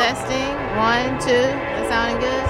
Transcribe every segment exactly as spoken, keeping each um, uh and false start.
Testing. One, two. That sounding good?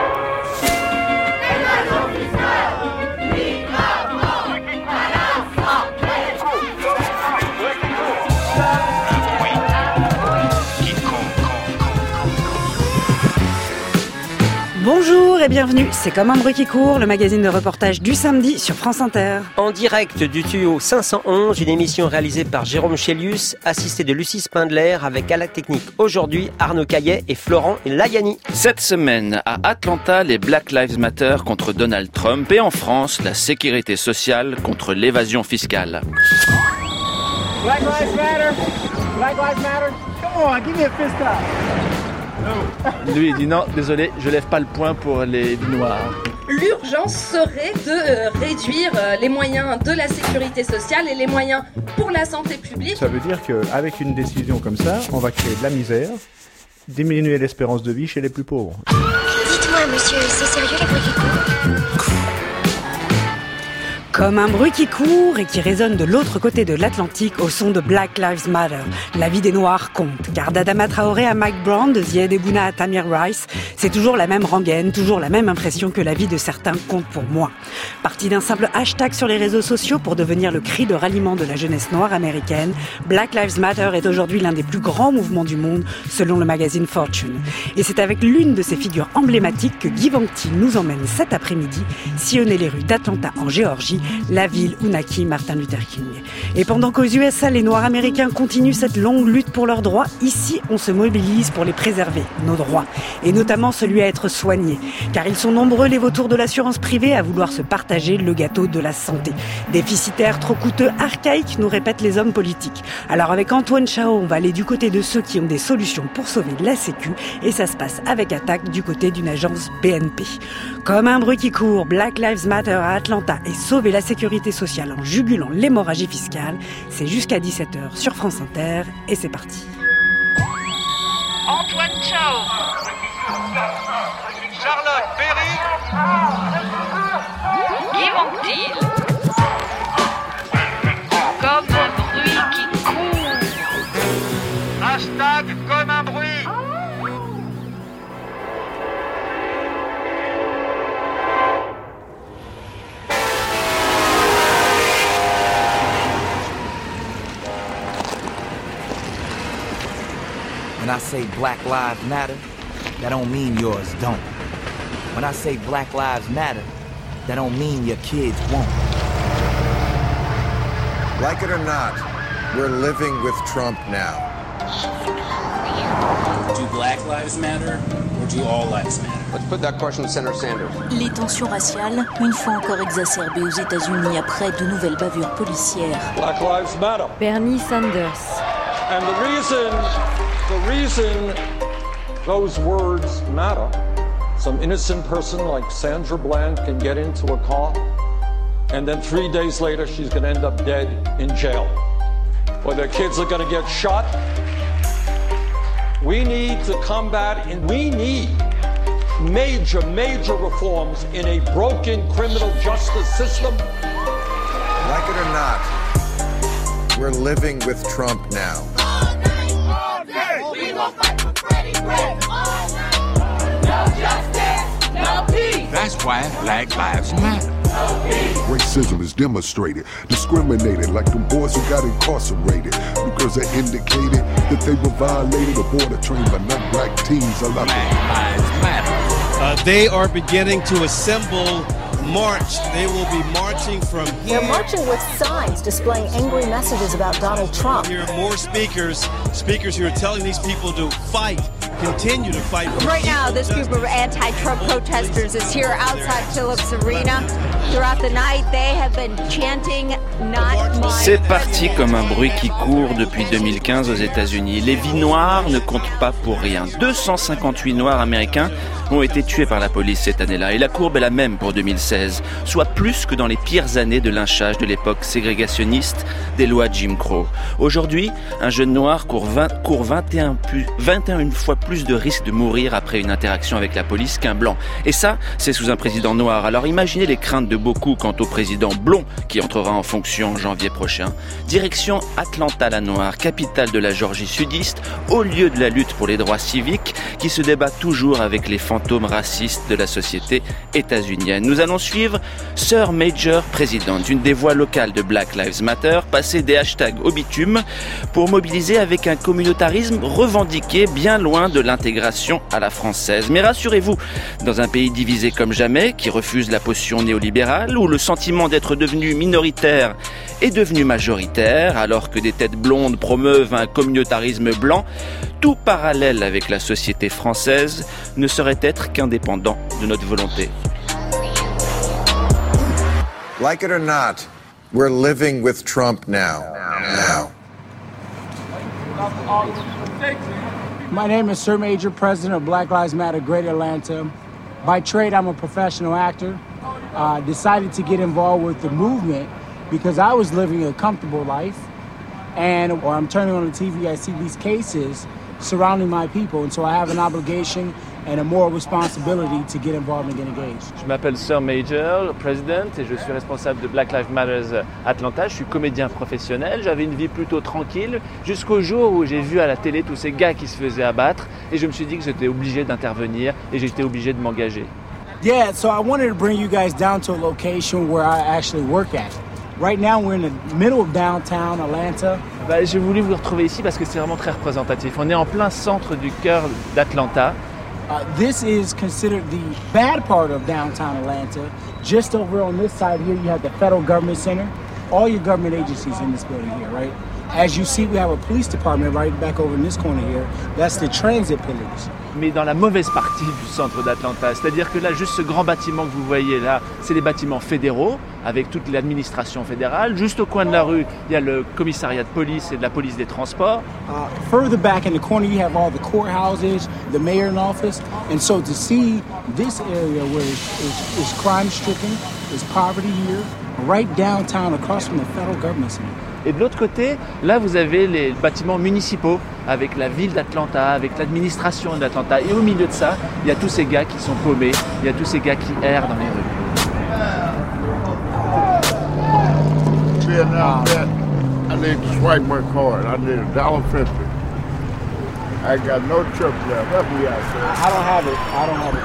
Bonjour et bienvenue, c'est Comme un bruit qui court, le magazine de reportage du samedi sur France Inter. En direct du tuyau cinq cent onze, une émission réalisée par Jérôme Chélius, assisté de Lucie Spindler, avec à la technique aujourd'hui Arnaud Caillet et Florent Layani. Cette semaine, à Atlanta, les Black Lives Matter contre Donald Trump et en France, la sécurité sociale contre l'évasion fiscale. Black Lives Matter! Black Lives Matter! Come on, give me a fist up! Lui il dit non, désolé, je lève pas le poing pour les vies noires. L'urgence serait de euh, réduire euh, les moyens de la sécurité sociale et les moyens pour la santé publique. Ça veut dire qu'avec une décision comme ça, on va créer de la misère, diminuer l'espérance de vie chez les plus pauvres. Dites-moi, monsieur, c'est sérieux les bruits qui courent ? Comme un bruit qui court et qui résonne de l'autre côté de l'Atlantique au son de Black Lives Matter. La vie des Noirs compte, car d'Adama Traoré à Mike Brown, de Ziad Ebouna à Tamir Rice, c'est toujours la même rengaine, toujours la même impression que la vie de certains compte pour moi. Parti d'un simple hashtag sur les réseaux sociaux pour devenir le cri de ralliement de la jeunesse noire américaine, Black Lives Matter est aujourd'hui l'un des plus grands mouvements du monde, selon le magazine Fortune. Et c'est avec l'une de ces figures emblématiques que Guy Vanctil nous emmène cet après-midi sillonner les rues d'Atlanta en Géorgie, la ville où naquit Martin Luther King. Et pendant qu'aux U S A, les Noirs américains continuent cette longue lutte pour leurs droits, ici, on se mobilise pour les préserver, nos droits. Et notamment celui à être soigné. Car ils sont nombreux, les vautours de l'assurance privée, à vouloir se partager le gâteau de la santé. Déficitaire, trop coûteux, archaïque, nous répètent les hommes politiques. Alors avec Antoine Chao, on va aller du côté de ceux qui ont des solutions pour sauver la Sécu. Et ça se passe avec attaque du côté d'une agence B N P. Comme un bruit qui court, Black Lives Matter à Atlanta et sauver la sécurité sociale en jugulant l'hémorragie fiscale, c'est jusqu'à dix-sept heures sur France Inter et c'est parti. Antoine Chao, Charlotte Berry, Guy Vanctil, comme un bruit qui court. Hashtag comme un bruit. When I say Black Lives Matter, that don't mean yours don't. When I say Black Lives Matter, that don't mean your kids won't. Like it or not, we're living with Trump now. Do Black Lives Matter or do all lives matter? Let's put that question to Senator Sanders. Les tensions raciales, une fois encore exacerbées aux États-Unis après de nouvelles bavures policières. Black Lives Matter. Bernie Sanders. And the reason, the reason those words matter, some innocent person like Sandra Bland can get into a car, and then three days later she's going to end up dead in jail, or their kids are going to get shot. We need to combat, and we need major, major reforms in a broken criminal justice system. Like it or not, we're living with Trump now. All night, all day, we gon' fight for Freddie Gray. All night, no justice, no peace. That's why Black Lives Matter. Racism is demonstrated, discriminated like them boys who got incarcerated because they indicated that they were violated or border trained by non-black teens. Black Lives Matter. Uh, they are beginning to assemble march. They will be marching from here. They're marching with signs displaying angry messages about Donald Trump. Here are more speakers, speakers who are telling these people to fight, continue to fight. Right now, this group of anti-Trump protesters is here outside Phillips Arena. Throughout the night, they have been chanting not my. C'est parti comme un bruit qui court depuis deux mille quinze aux États-Unis. Les vies noires ne comptent pas pour rien. deux cent cinquante-huit Noirs américains ont été tués par la police cette année-là. Et la courbe est la même pour deux mille seize, soit plus que dans les pires années de lynchage de l'époque ségrégationniste des lois Jim Crow. Aujourd'hui, un jeune noir court, vingt, court vingt et un, vingt et un fois plus plus de risques de mourir après une interaction avec la police qu'un blanc. Et ça, c'est sous un président noir. Alors imaginez les craintes de beaucoup quant au président blond qui entrera en fonction en janvier prochain. Direction Atlanta-la-Noire, capitale de la Géorgie sudiste, au lieu de la lutte pour les droits civiques qui se débat toujours avec les fantômes racistes de la société états-unienne. Nous allons suivre Sir Major President, une des voix locales de Black Lives Matter, passer des hashtags au bitume pour mobiliser avec un communautarisme revendiqué bien loin de l'intégration à la française. Mais rassurez-vous, dans un pays divisé comme jamais, qui refuse la potion néolibérale, où le sentiment d'être devenu minoritaire est devenu majoritaire, alors que des têtes blondes promeuvent un communautarisme blanc, tout parallèle avec la société française ne saurait être qu'indépendant de notre volonté. Like it or not, we're living with Trump now. Now. My name is Sir Major, President of Black Lives Matter Greater Atlanta. By trade, I'm a professional actor. I uh, decided to get involved with the movement because I was living a comfortable life. And or I'm turning on the T V, I see these cases surrounding my people. And so I have an obligation and a moral responsibility to get involved and get engaged. Je m'appelle Sir Major, President, et je suis responsable de Black Lives Matter Atlanta. Je suis comédien professionnel. J'avais une vie plutôt tranquille jusqu'au jour où j'ai vu à la télé tous ces gars qui se faisaient abattre et je me suis dit que j'étais obligé d'intervenir et j'étais obligé de m'engager. Yeah, so I wanted to bring you guys down to a location where I actually work at. Right now, we're in the middle of downtown Atlanta. Bah, j'ai voulu vous retrouver ici parce que c'est vraiment très représentatif. On est en plein centre du cœur d'Atlanta. Uh, this is considered the bad part of downtown Atlanta. Just over on this side here, you have the Federal Government Center. All your government agencies in this building here, right? As you see, we have a police department right back over in this corner here. That's the transit police. Mais dans la mauvaise partie du centre d'Atlanta. C'est-à-dire que là, juste ce grand bâtiment que vous voyez là, c'est les bâtiments fédéraux, avec toute l'administration fédérale. Juste au coin de la rue, il y a le commissariat de police et de la police des transports. Uh, further back in the corner, you have all the courthouses, the mayor in office. And so to see this area where is, is, is crime-stricken, is poverty here, right downtown across from the federal government center. Et de l'autre côté, là, vous avez les bâtiments municipaux avec la ville d'Atlanta, avec l'administration d'Atlanta. Et au milieu de ça, il y a tous ces gars qui sont paumés, il y a tous ces gars qui errent dans les rues. Vietnam vet, I need to swipe my card. I need a dollar fifty. I got no trip left. Help me out, sir. I don't have it. I don't have it.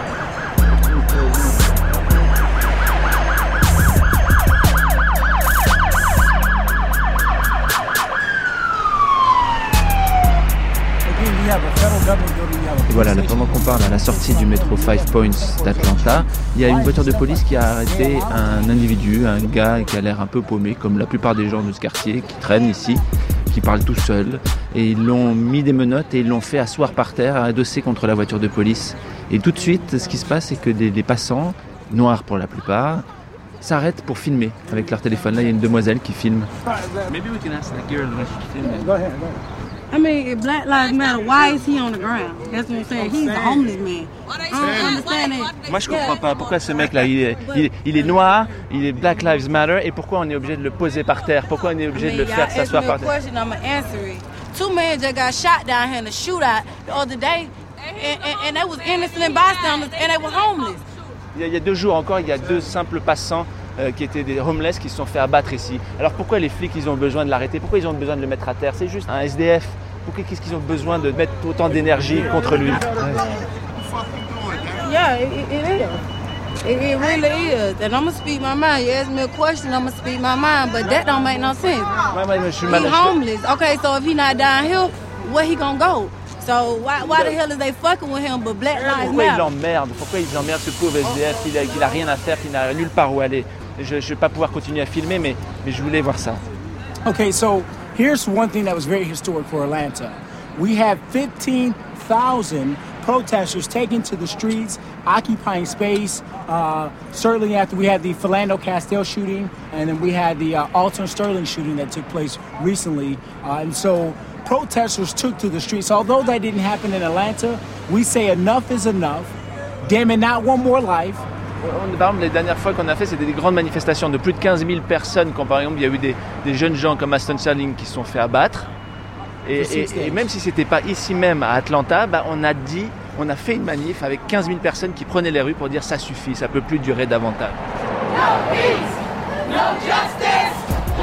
Et voilà, là, pendant qu'on parle à la sortie du métro Five Points d'Atlanta, il y a une voiture de police qui a arrêté un individu, un gars qui a l'air un peu paumé, comme la plupart des gens de ce quartier qui traînent ici, qui parlent tout seuls. Et ils l'ont mis des menottes et ils l'ont fait asseoir par terre, adossé contre la voiture de police. Et tout de suite, ce qui se passe, c'est que des, des passants, noirs pour la plupart, s'arrêtent pour filmer avec leur téléphone. Là, il y a une demoiselle qui filme. Maybe we can ask that girl when she's filming. Go ahead, go ahead. I mean, if Black Lives Matter, why is he on the ground? That's what I'm saying. He's a homeless man. I don't understand it. Moi, je comprends pas pourquoi ce mec-là, il est, il, est, il est noir, il est Black Lives Matter, et pourquoi on est obligé de le poser par terre? Pourquoi on est obligé de le faire s'asseoir par terre? Question, I'm gonna answer it. Two men just got shot down here in a shootout the other day, and, and, and they was innocent bystanders, and they were homeless. Il y, a, il y a deux jours encore, il y a deux simples passants euh, qui étaient des homeless qui se sont fait abattre ici. Alors pourquoi les flics, ils ont besoin de l'arrêter? Pourquoi ils ont besoin de le mettre à terre? C'est juste un S D F. Pourquoi, qu'est-ce qu'ils ont besoin de mettre autant d'énergie contre lui? Yeah, it, it is. It, it really is. And I'm gonna speak my mind. You ask me a question, I'm gonna speak my mind, but that don't make no sense. Ouais, ouais, je suis He's homeless. Okay, so if he not down here, where he gonna go? So why, why the hell is they fucking with him? But Black Lives Matter. Pourquoi ils l'emmerdent? Pourquoi ils emmerdent ce pauvre S D F? Il a, il a rien à faire, il n'a nulle part où aller. Je ne vais pas pouvoir continuer à filmer, mais, mais je voulais voir ça. Okay, so here's one thing that was very historic for Atlanta. We have fifteen thousand protesters taking to the streets, occupying space. Uh, certainly after we had the Philando Castile shooting, and then we had the uh, Alton Sterling shooting that took place recently. Uh, and so protesters took to the streets. Although that didn't happen in Atlanta, we say enough is enough. Damn it, not one more life. Par exemple, les dernières fois qu'on a fait, c'était des grandes manifestations de plus de quinze mille personnes, quand par exemple il y a eu des, des jeunes gens comme Aston Sterling qui se sont fait abattre. Et, et, et même si c'était pas ici même à Atlanta, bah, on a dit, on a fait une manif avec quinze mille personnes qui prenaient les rues pour dire ça suffit, ça peut plus durer davantage. No peace, no justice.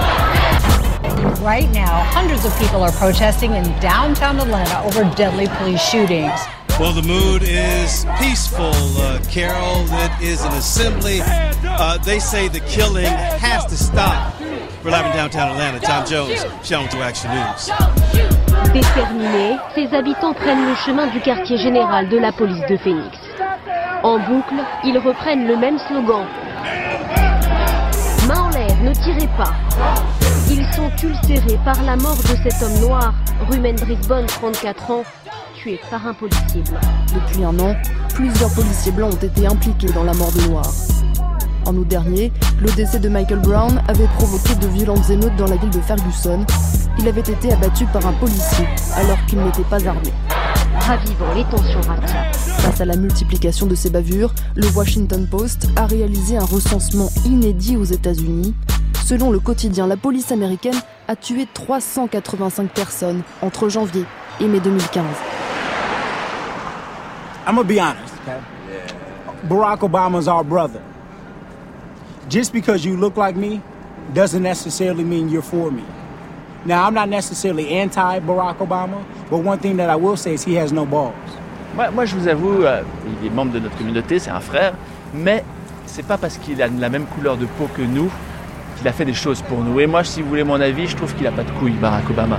Right now, hundreds of people are protesting in downtown Atlanta over deadly police shootings. Well, the mood is peaceful, uh, Carol. It is an assembly. Uh, they say the killing has to stop. We're live in downtown Atlanta. Tom Jones, Channel two Action News. Déterminés, ces habitants prennent le chemin du quartier général de la police de Phoenix. En boucle, ils reprennent le même slogan. Main en l'air, ne tirez pas. Ils sont ulcérés par la mort de cet homme noir, Ruben Brisbane, trente-quatre ans, tué par un policier blanc. Depuis un an, plusieurs policiers blancs ont été impliqués dans la mort de Noirs. En août dernier, le décès de Michael Brown avait provoqué de violentes émeutes dans la ville de Ferguson. Il avait été abattu par un policier alors qu'il n'était pas armé. Ravivant les tensions raciales. Face à la multiplication de ces bavures, le Washington Post a réalisé un recensement inédit aux États-Unis. Selon le quotidien, la police américaine a tué trois cent quatre-vingt-cinq personnes entre janvier et mai deux mille quinze. I'm gonna be honest, okay? Barack Obama's our brother. Just because you look like me doesn't necessarily mean you're for me. Now, I'm not necessarily anti-Barack Obama, but one thing that I will say is he has no balls. Moi, moi je vous avoue, euh, il est membre de notre communauté, c'est un frère, mais c'est pas parce qu'il a la même couleur de peau que nous qu'il a fait des choses pour nous. Et moi, si vous voulez mon avis, je trouve qu'il a pas de couilles, Barack Obama.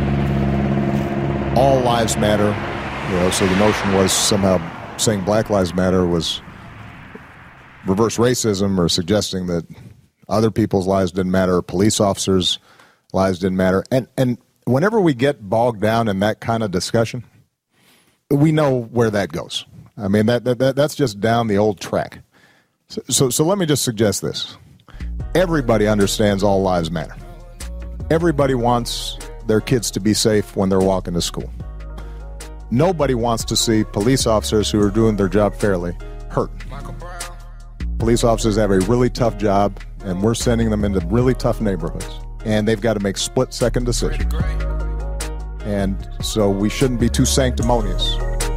All lives matter. You know, so the notion was somehow saying Black Lives Matter was reverse racism or suggesting that other people's lives didn't matter, police officers' lives didn't matter. And and whenever we get bogged down in that kind of discussion, we know where that goes. I mean, that, that that's just down the old track. So, so so let me just suggest this. Everybody understands all lives matter. Everybody wants their kids to be safe when they're walking to school. Nobody wants to see police officers who are doing their job fairly hurt. Police officers have a really tough job, and we're sending them into really tough neighborhoods. And they've got to make split-second decisions. And so we shouldn't be too sanctimonious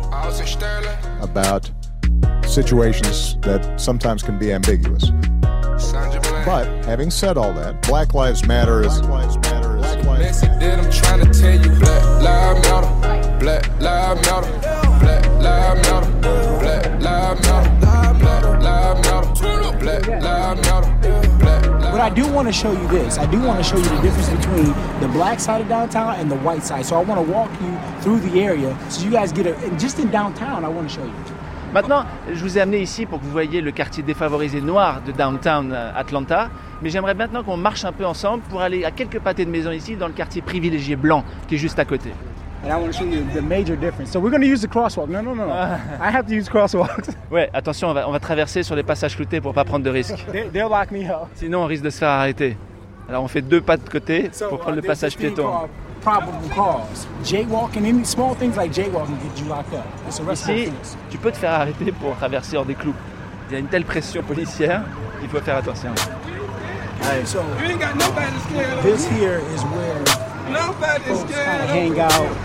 about situations that sometimes can be ambiguous. But having said all that, Black Lives Matter is... Black Lives Matter is... Message that I'm trying to tell you, Black Lives Matter, Black Lives Matter, Black Lives Matter, Black Lives Matter, Black Lives Matter, Black Lives Matter, Black Lives. But I do want to show you this. I do want to show you the difference between the black side of downtown and the white side. So I want to walk you through the area so you guys get a... And just in downtown, I want to show you. Maintenant, je vous ai amené ici pour que vous voyez le quartier défavorisé noir de downtown Atlanta, mais j'aimerais maintenant qu'on marche un peu ensemble pour aller à quelques pâtés de maison ici dans le quartier privilégié blanc qui est juste à côté. And I want to show you the major difference. So we're going to use the crosswalk. No, no, no, no. I have to use crosswalks. Ouais, attention, on va, on va traverser sur les passages cloutés pour pas prendre de risques. They, they'll lock me up. Sinon, on risque de se faire arrêter. Alors, on fait deux pas de côté so, pour prendre uh, le passage piéton. Probable cause. Jaywalking, any small things like jaywalking get you locked up. It's a Ici, tu peux te faire arrêter pour traverser hors des clous. Il y a une telle pression policière, il faut faire attention. Right, so this here is where folks kind of hang out.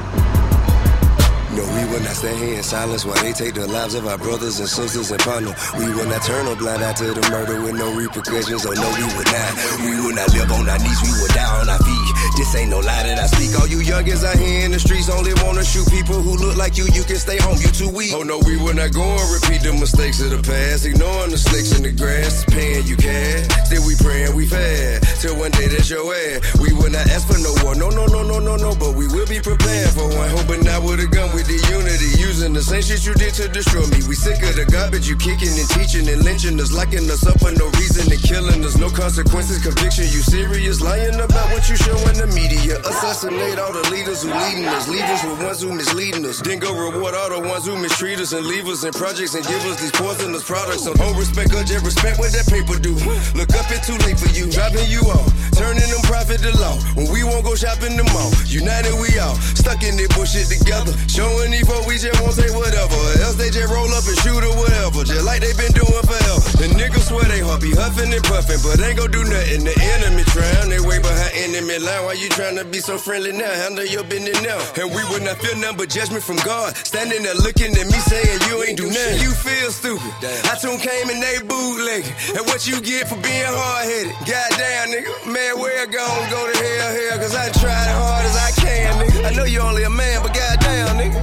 No, we will not stand here in silence while they take the lives of our brothers and sisters and partner. We will not turn a blind eye to the murder with no repercussions. Oh no, we will not. We will not live on our knees. We will die on our feet. This ain't no lie that I speak. All you youngins out here in the streets only wanna shoot people who look like you. You can stay home. You too weak. Oh no, we will not go and repeat the mistakes of the past. Ignoring the snakes in the grass, paying you cash. Still we praying we fast till one day that's your ass. We will not ask for no war. No, no, no, no, no, no. But we will be prepared for one. Hoping not with a gun with the unity, using the same shit you did to destroy me. We sick of the garbage you kicking and teaching and lynching us, locking us up for no reason and killing us. No consequences, conviction. You serious? Lying about what you show in the media. Assassinate all the leaders who leading us. Leave us with ones who misleading us. Then go reward all the ones who mistreat us and leave us in projects and give us these poisonous products. So don't respect or just respect what that paper do. Look up, it's too late for you. Dropping you off, turning them profit to law. When we won't go shopping the mall. United we all, stuck in it they bullshit together. Showing these folk we just won't say whatever. Else they just roll up and shoot or whatever. Just like they been doing forever. The niggas swear they heart be huffing and puffing, but ain't gon' do nothing. The enemy drown, they way behind enemy line. Why you tryna be so friendly now? Handle your business now. And we would not feel nothing but judgment from God. Standing there looking at me saying you ain't do nothing. You feel stupid. I tune came and they bootlegging. And what you get for being hard-headed? Goddamn, nigga. Man, where gon' go to hell, hell? Cause I tried as hard as I can, nigga. I know you only a man, but goddamn, nigga.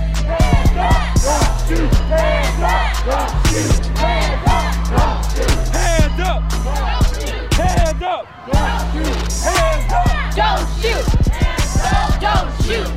Hands up! Hands up! Hands up! Don't shoot! Don't shoot!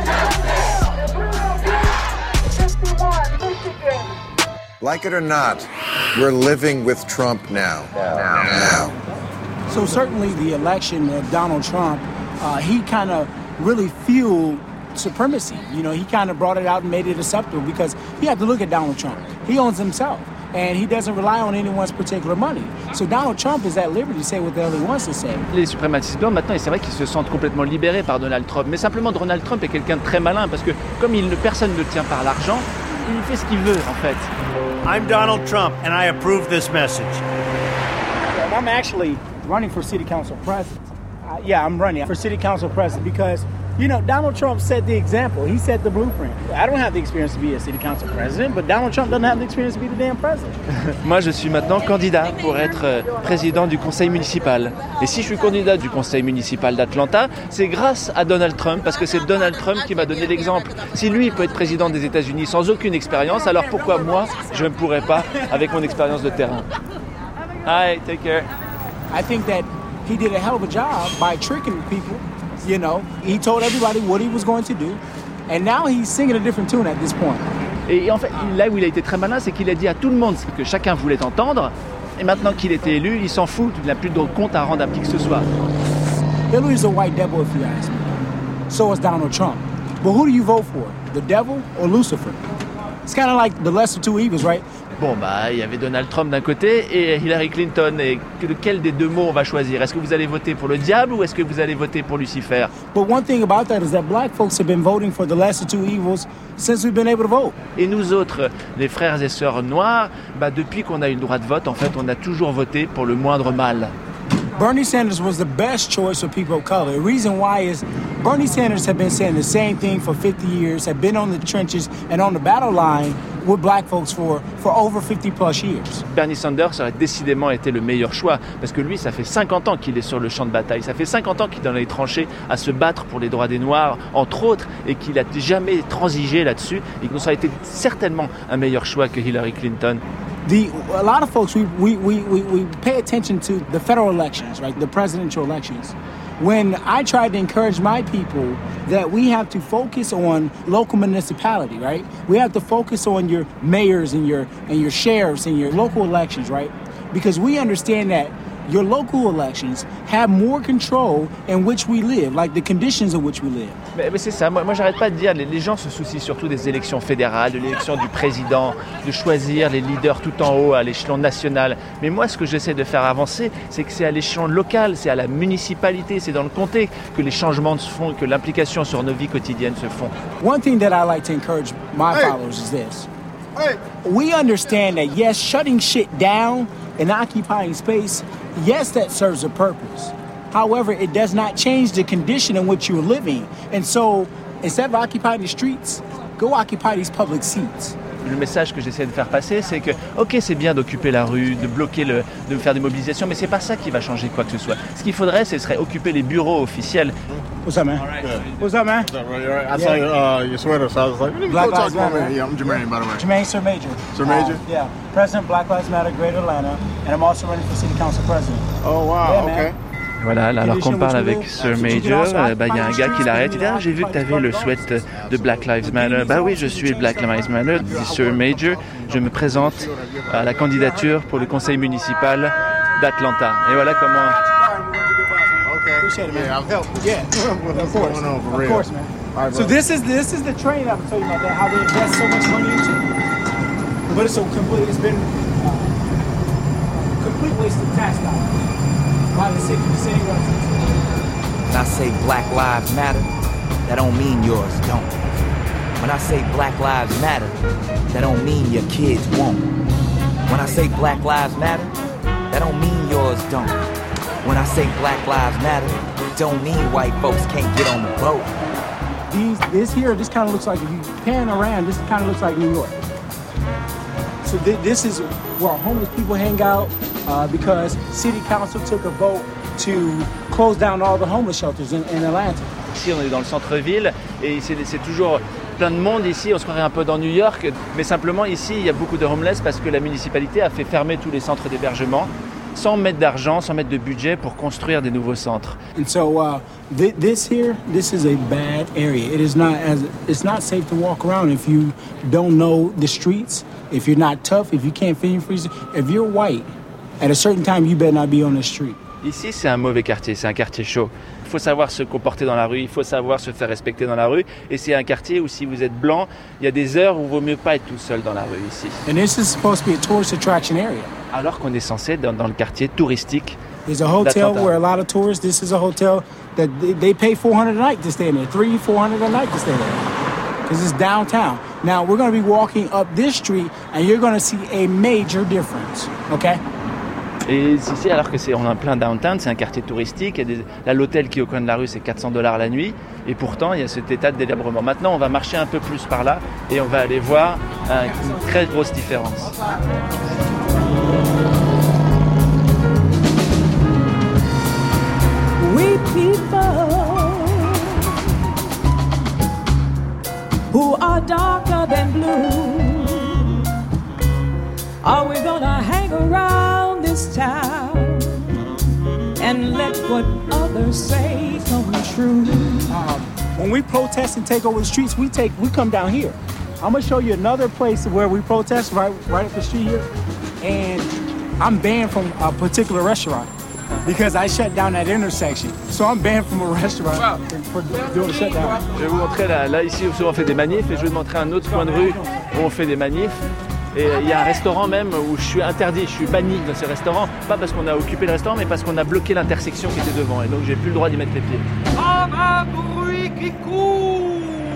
Like it or not, we're living with Trump now. Now. now. So certainly the election of Donald Trump, uh, he kind of really fueled supremacy. You know, he kind of brought it out and made it acceptable because you have to look at Donald Trump. He owns himself. And he doesn't rely on anyone's particular money. So Donald Trump is at liberty to say what the hell he wants to say. Les suprémacistes blancs maintenant, et c'est vrai qu'ils se sentent complètement libérés par Donald Trump. Mais simplement, Donald Trump est quelqu'un de très malin parce que comme il, personne ne tient par l'argent, il fait ce qu'il veut en fait. I'm Donald Trump and I approve this message. And I'm actually running for city council president. Uh, yeah, I'm running for city council president because, you know, Donald Trump set the example. He set the blueprint. I don't have the experience to be a city council president, but Donald Trump doesn't have the experience to be the damn president. Moi, je suis maintenant candidat pour être président du conseil municipal. Et si je suis candidat du conseil municipal d'Atlanta, c'est grâce à Donald Trump, parce que c'est Donald Trump qui m'a donné l'exemple. Si lui peut être président des États-Unis sans aucune expérience, alors pourquoi moi, je ne pourrais pas avec mon expérience de terrain? Hi, take care. I think that he did a hell of a job by tricking people. You know, he told everybody what he was going to do, and now he's singing a different tune at this point. Et en fait, là où il a été très malin, c'est qu'il a dit à tout le monde ce que chacun voulait entendre, et maintenant qu'il était élu, il s'en fout, il n'a plus de compte à rendre à qui que ce soit. Hillary's a white devil, if you ask me. So is Donald Trump. But who do you vote for, the devil or Lucifer? It's kind of like the lesser two evils, right? Bon, bah, il y avait Donald Trump d'un côté et Hillary Clinton. Et lequel des deux mots on va choisir? Est-ce que vous allez voter pour le diable ou est-ce que vous allez voter pour Lucifer? But one thing about that is that black folks have been voting for the lesser two evils since we've been able to vote. Et nous autres, les frères et sœurs noirs, bah, depuis qu'on a eu le droit de vote, en fait, on a toujours voté pour le moindre mal. Bernie Sanders was the best choice for people of color. The reason why is Bernie Sanders have been saying the same thing for fifty years, have been on the trenches and on the battle line with black folks for, for over fifty plus years. Bernie Sanders aurait décidément été le meilleur choix parce que lui, ça fait cinquante ans qu'il est sur le champ de bataille. Ça fait cinquante ans qu'il est dans les tranchées à se battre pour les droits des Noirs, entre autres, et qu'il n'a jamais transigé là-dessus et que ça aurait été certainement un meilleur choix que Hillary Clinton. The, a lot of folks, we, we, we, we pay attention to the federal elections, right, the presidential elections. When I tried to encourage my people that we have to focus on local municipality, right? We have to focus on your mayors and your and your sheriffs and your local elections, right? Because we understand that your local elections have more control in which we live, like the conditions in which we live. Mais, mais c'est ça, moi, moi j'arrête pas de dire, les, les gens se soucient surtout des élections fédérales, de l'élection du président, de choisir les leaders tout en haut à l'échelon national. Mais moi ce que j'essaie de faire avancer, c'est que c'est à l'échelon local, c'est à la municipalité, c'est dans le comté que les changements se font, que l'implication sur nos vies quotidiennes se font. One thing that I like to encourage my hey. followers is this. Hey. We understand that yes, shutting shit down and occupying space, yes, that serves a purpose. However, it does not change the condition in which you're living. And so, instead of occupying the streets, go occupy these public seats. Le message que j'essaie de faire passer, c'est que, ok, c'est bien d'occuper la rue, de bloquer, le, de faire des mobilisations, mais c'est pas ça qui va changer quoi que ce soit. Ce qu'il faudrait, ce serait occuper les bureaux officiels. What's up, man? All right. Yeah. What's up, man? What's up, right? All right. I yeah. saw uh, your sweater, so I was like, let me Black go talk Lives to my Matter. man. Yeah, I'm Jermaine, by the way. Jermaine Sir Major. Sir Major? Uh, yeah. President Black Lives Matter, Greater Atlanta, and I'm also running for City Council President. Oh, wow, yeah, okay. Man. Voilà, alors qu'on parle avec Sir Major, il euh, bah, y a un gars qui l'arrête. Il dit ah, j'ai vu que tu avais le sweat de Black Lives Matter. Bah oui, je suis Black Lives Matter, dit Sir Major. Je me présente à la candidature pour le conseil municipal d'Atlanta. Et voilà comment. Appreciate it, man. Yeah, I'll help. Yeah, of course, of course, man. Right, so this is this is the train I was telling you about that, how they invest so much money into it. But it's so complete. It's been uh, complete waste of tax dollars. By the city, the city runs it. When I say Black Lives Matter, that don't mean yours don't. When I say Black Lives Matter, that don't mean your kids won't. When I say Black Lives Matter, that don't mean yours don't. When I say Black Lives Matter, don't mean white folks can't get on the boat. These, this here, this kind of looks like, if you pan around, this kind of looks like New York. So th- this is where homeless people hang out uh, because city council took a vote to close down all the homeless shelters in, in Atlanta. Ici, on est dans le centre-ville et c'est, c'est toujours plein de monde ici. On se croirait un peu dans New York, mais simplement ici, il y a beaucoup de homeless parce que la municipalité a fait fermer tous les centres d'hébergement sans mettre d'argent, sans mettre de budget pour construire des nouveaux centres. And so uh, th- this here, this is a bad area. It is not as it's not safe to walk around if you don't know the streets, if you're not tough, if you can't fit in freezer. If you're white, at a certain time, you better not be on the street. Ici, c'est un mauvais quartier, c'est un quartier chaud. Il faut savoir se comporter dans la rue, il faut savoir se faire respecter dans la rue. Et c'est un quartier où si vous êtes blanc, il y a des heures où il vaut mieux pas être tout seul dans la rue ici. And this is supposed to be a tourist attraction area. Alors qu'on est censé être dans, dans le quartier touristique. There's a hotel where a lot of tourists, this is a hotel that they, they pay four hundred dollars a night to stay in there, three, four hundred dollars a night to stay there. Because it's downtown. Now, we're going to be walking up this street and you're going to see a major difference, okay? Et ici, alors que c'est on est en plein downtown, c'est un quartier touristique, il y a des, là, l'hôtel qui est au coin de la rue, c'est quatre cents dollars la nuit, et pourtant il y a cet état de délabrement. Maintenant, on va marcher un peu plus par là et on va aller voir un, une très grosse différence. We people who are darker than blue, are we gonna hang around this town and let what others say come true? Um, when we protest and take over the streets, we take we come down here. I'm gonna show you another place where we protest right right up the street here, and I'm banned from a particular restaurant because I shut down that intersection. So I'm banned from a restaurant for, for doing a shutdown. Je vais vous montrer là, là ici où on fait des manifs et je vais vous montrer un autre coin de rue où on fait des manifs. Et il y a un restaurant même où je suis interdit, je suis banni dans ce restaurant, pas parce qu'on a occupé le restaurant, mais parce qu'on a bloqué l'intersection qui était devant, et donc j'ai plus le droit d'y mettre les pieds. Comme un bruit qui court.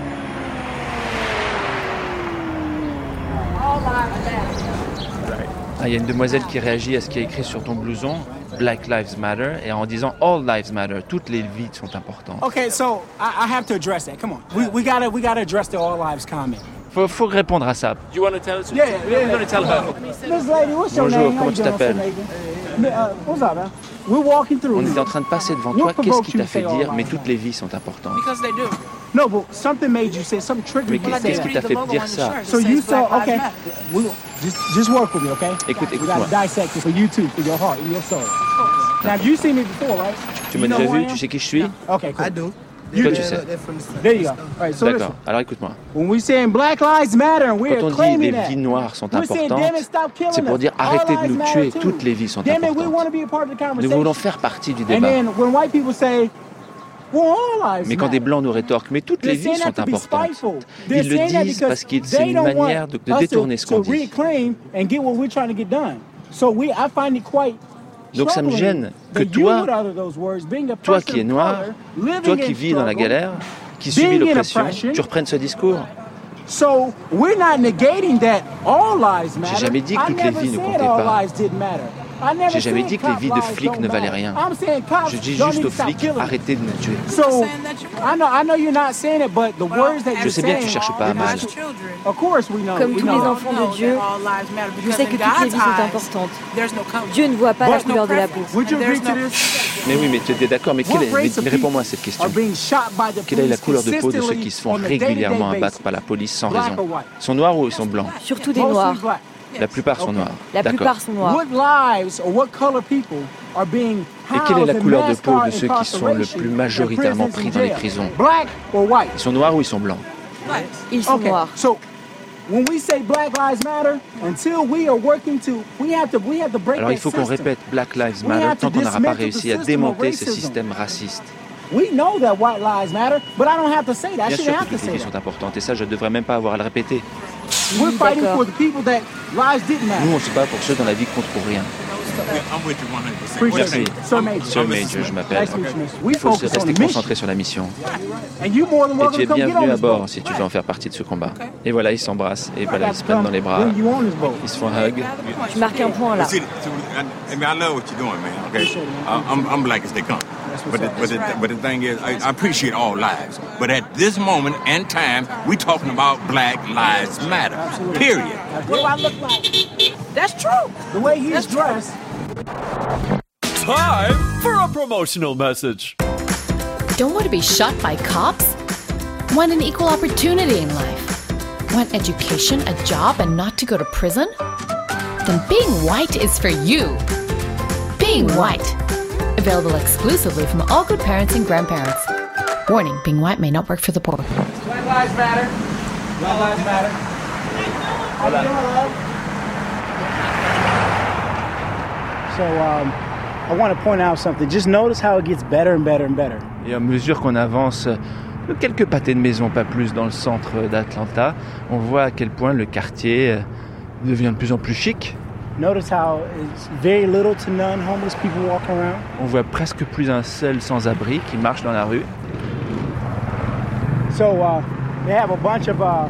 Ah, il y a une demoiselle qui réagit à ce qui est écrit sur ton blouson, Black Lives Matter, et en disant All Lives Matter, toutes les vies sont importantes. Okay, so I, I have to address that. Come on, we we gotta we gotta address the all lives comment. Faut, faut répondre à ça. Do you want to tell us? Yeah, yeah. We're going to tell her. Miss Lady, what's your Bonjour, name? comment tu t'appelles? Uh, what's up, man? We're walking through. On était en train de passer devant toi. Qu'est-ce qui t'a fait dire mais toutes les vies sont importantes? Because they do. No, but something made you say, something triggered you. Mais qu'est-ce qui t'a fait dire ça? So you saw, okay, we, just just work with me, okay? Écoute, we écoute-moi. gotta dissect it for you too, for your heart and your soul. Now you've seen me before, right? Tu m'as déjà vu, tu sais qui je suis? Okay, cool. I do. Toi, tu sais. There you go. All right, so D'accord, listen. alors écoute-moi. When we saying Black Lives Matter and we're Quand on dit claiming les that, vies noires sont we're saying, importantes, damn it, stop killing c'est pour us. dire All arrêtez de lives nous matter tuer, too. toutes les vies sont Damn it, we importantes. want to be a part of the Nous conversation. voulons faire partie du And débat. then when white people say, well, all lives Mais quand des matter. blancs nous rétorquent, mais toutes les They're vies saying sont that to be importantes, spiteful. They're ils le saying that disent because parce que c'est they une don't manière want de, de us détourner to, ce qu'on to dit. reclaim and get what we're trying to get done. So we, I find it quite Donc ça me gêne que toi, toi qui es noir, toi qui vis dans la galère, qui subit l'oppression, tu reprennes ce discours. So we're not negating that all lives matter. J'ai jamais dit que toutes les vies ne comptaient pas. J'ai jamais dit que les vies de flics ne valaient rien. Je dis juste aux flics, arrêtez de nous tuer. So, I know, I know you're not saying it, but the words that Je sais bien que tu cherches pas à mal. Of course we know. Comme tous les enfants de Dieu, je sais que toutes les vies sont importantes. Dieu ne voit pas la couleur de la peau. Would you agree to this? Mais oui, mais tu es d'accord, mais, quelle est, mais, mais réponds-moi à cette question. Quelle est la couleur de peau de ceux qui se font régulièrement abattre par la police sans raison? Ils sont noirs ou ils sont blancs? Surtout des noirs. La plupart sont noirs. La plupart sont noirs. Et quelle est la couleur de peau de ceux qui sont le plus majoritairement pris dans les prisons? Ils sont noirs ou ils sont blancs? Ils sont noirs. Alors il faut qu'on répète Black Lives Matter tant qu'on n'aura pas réussi à démonter ce système raciste. Bien sûr que toutes les vies sont importantes et ça je ne devrais même pas avoir à le répéter. We're fighting for the people that lives didn't matter. Nous on se bat pour ceux dont la vie compte pour rien. I'm with you one hundred percent. Appreciate Merci. it. Sir Major. Sir Major, je m'appelle. Nice to meet you, mister. We Il faut se focus on rester the mission. concentré sur la mission. And you more than Et welcome tu es to come get on bienvenu à this boat. bord si tu veux en faire partie de ce combat. Et voilà, ils s'embrassent. Et voilà, I ils se got prennent to dans les bras. bring you on this boat. Ils se font un hug. Tu marques un point là. See, see, I, I mean, I love what you're doing, man. Okay, uh, I'm, I'm black as they come. But the, but, the, but the thing is, I, I appreciate all lives. But at this moment and time, we talking about Black Lives Matter. Period. What do I look like? That's true. The way he's dressed. Time for a promotional message. Don't want to be shot by cops? Want an equal opportunity in life? Want education, a job, and not to go to prison? Then Being White is for you. Being White. Available exclusively from all good parents and grandparents. Warning, being white may not work for the poor. Black Lives Matter. Black Lives Matter. How you doing, love? So, um, I want to point out something. Just notice how it gets better and better and better. Et à mesure qu'on avance de quelques pâtés de maison, pas plus, dans le centre d'Atlanta, on voit à quel point le quartier devient de plus en plus chic. Notice how it's very little to none homeless people walking around. On voit presque plus un seul sans-abri qui marche dans la rue. So uh, they have a bunch of uh,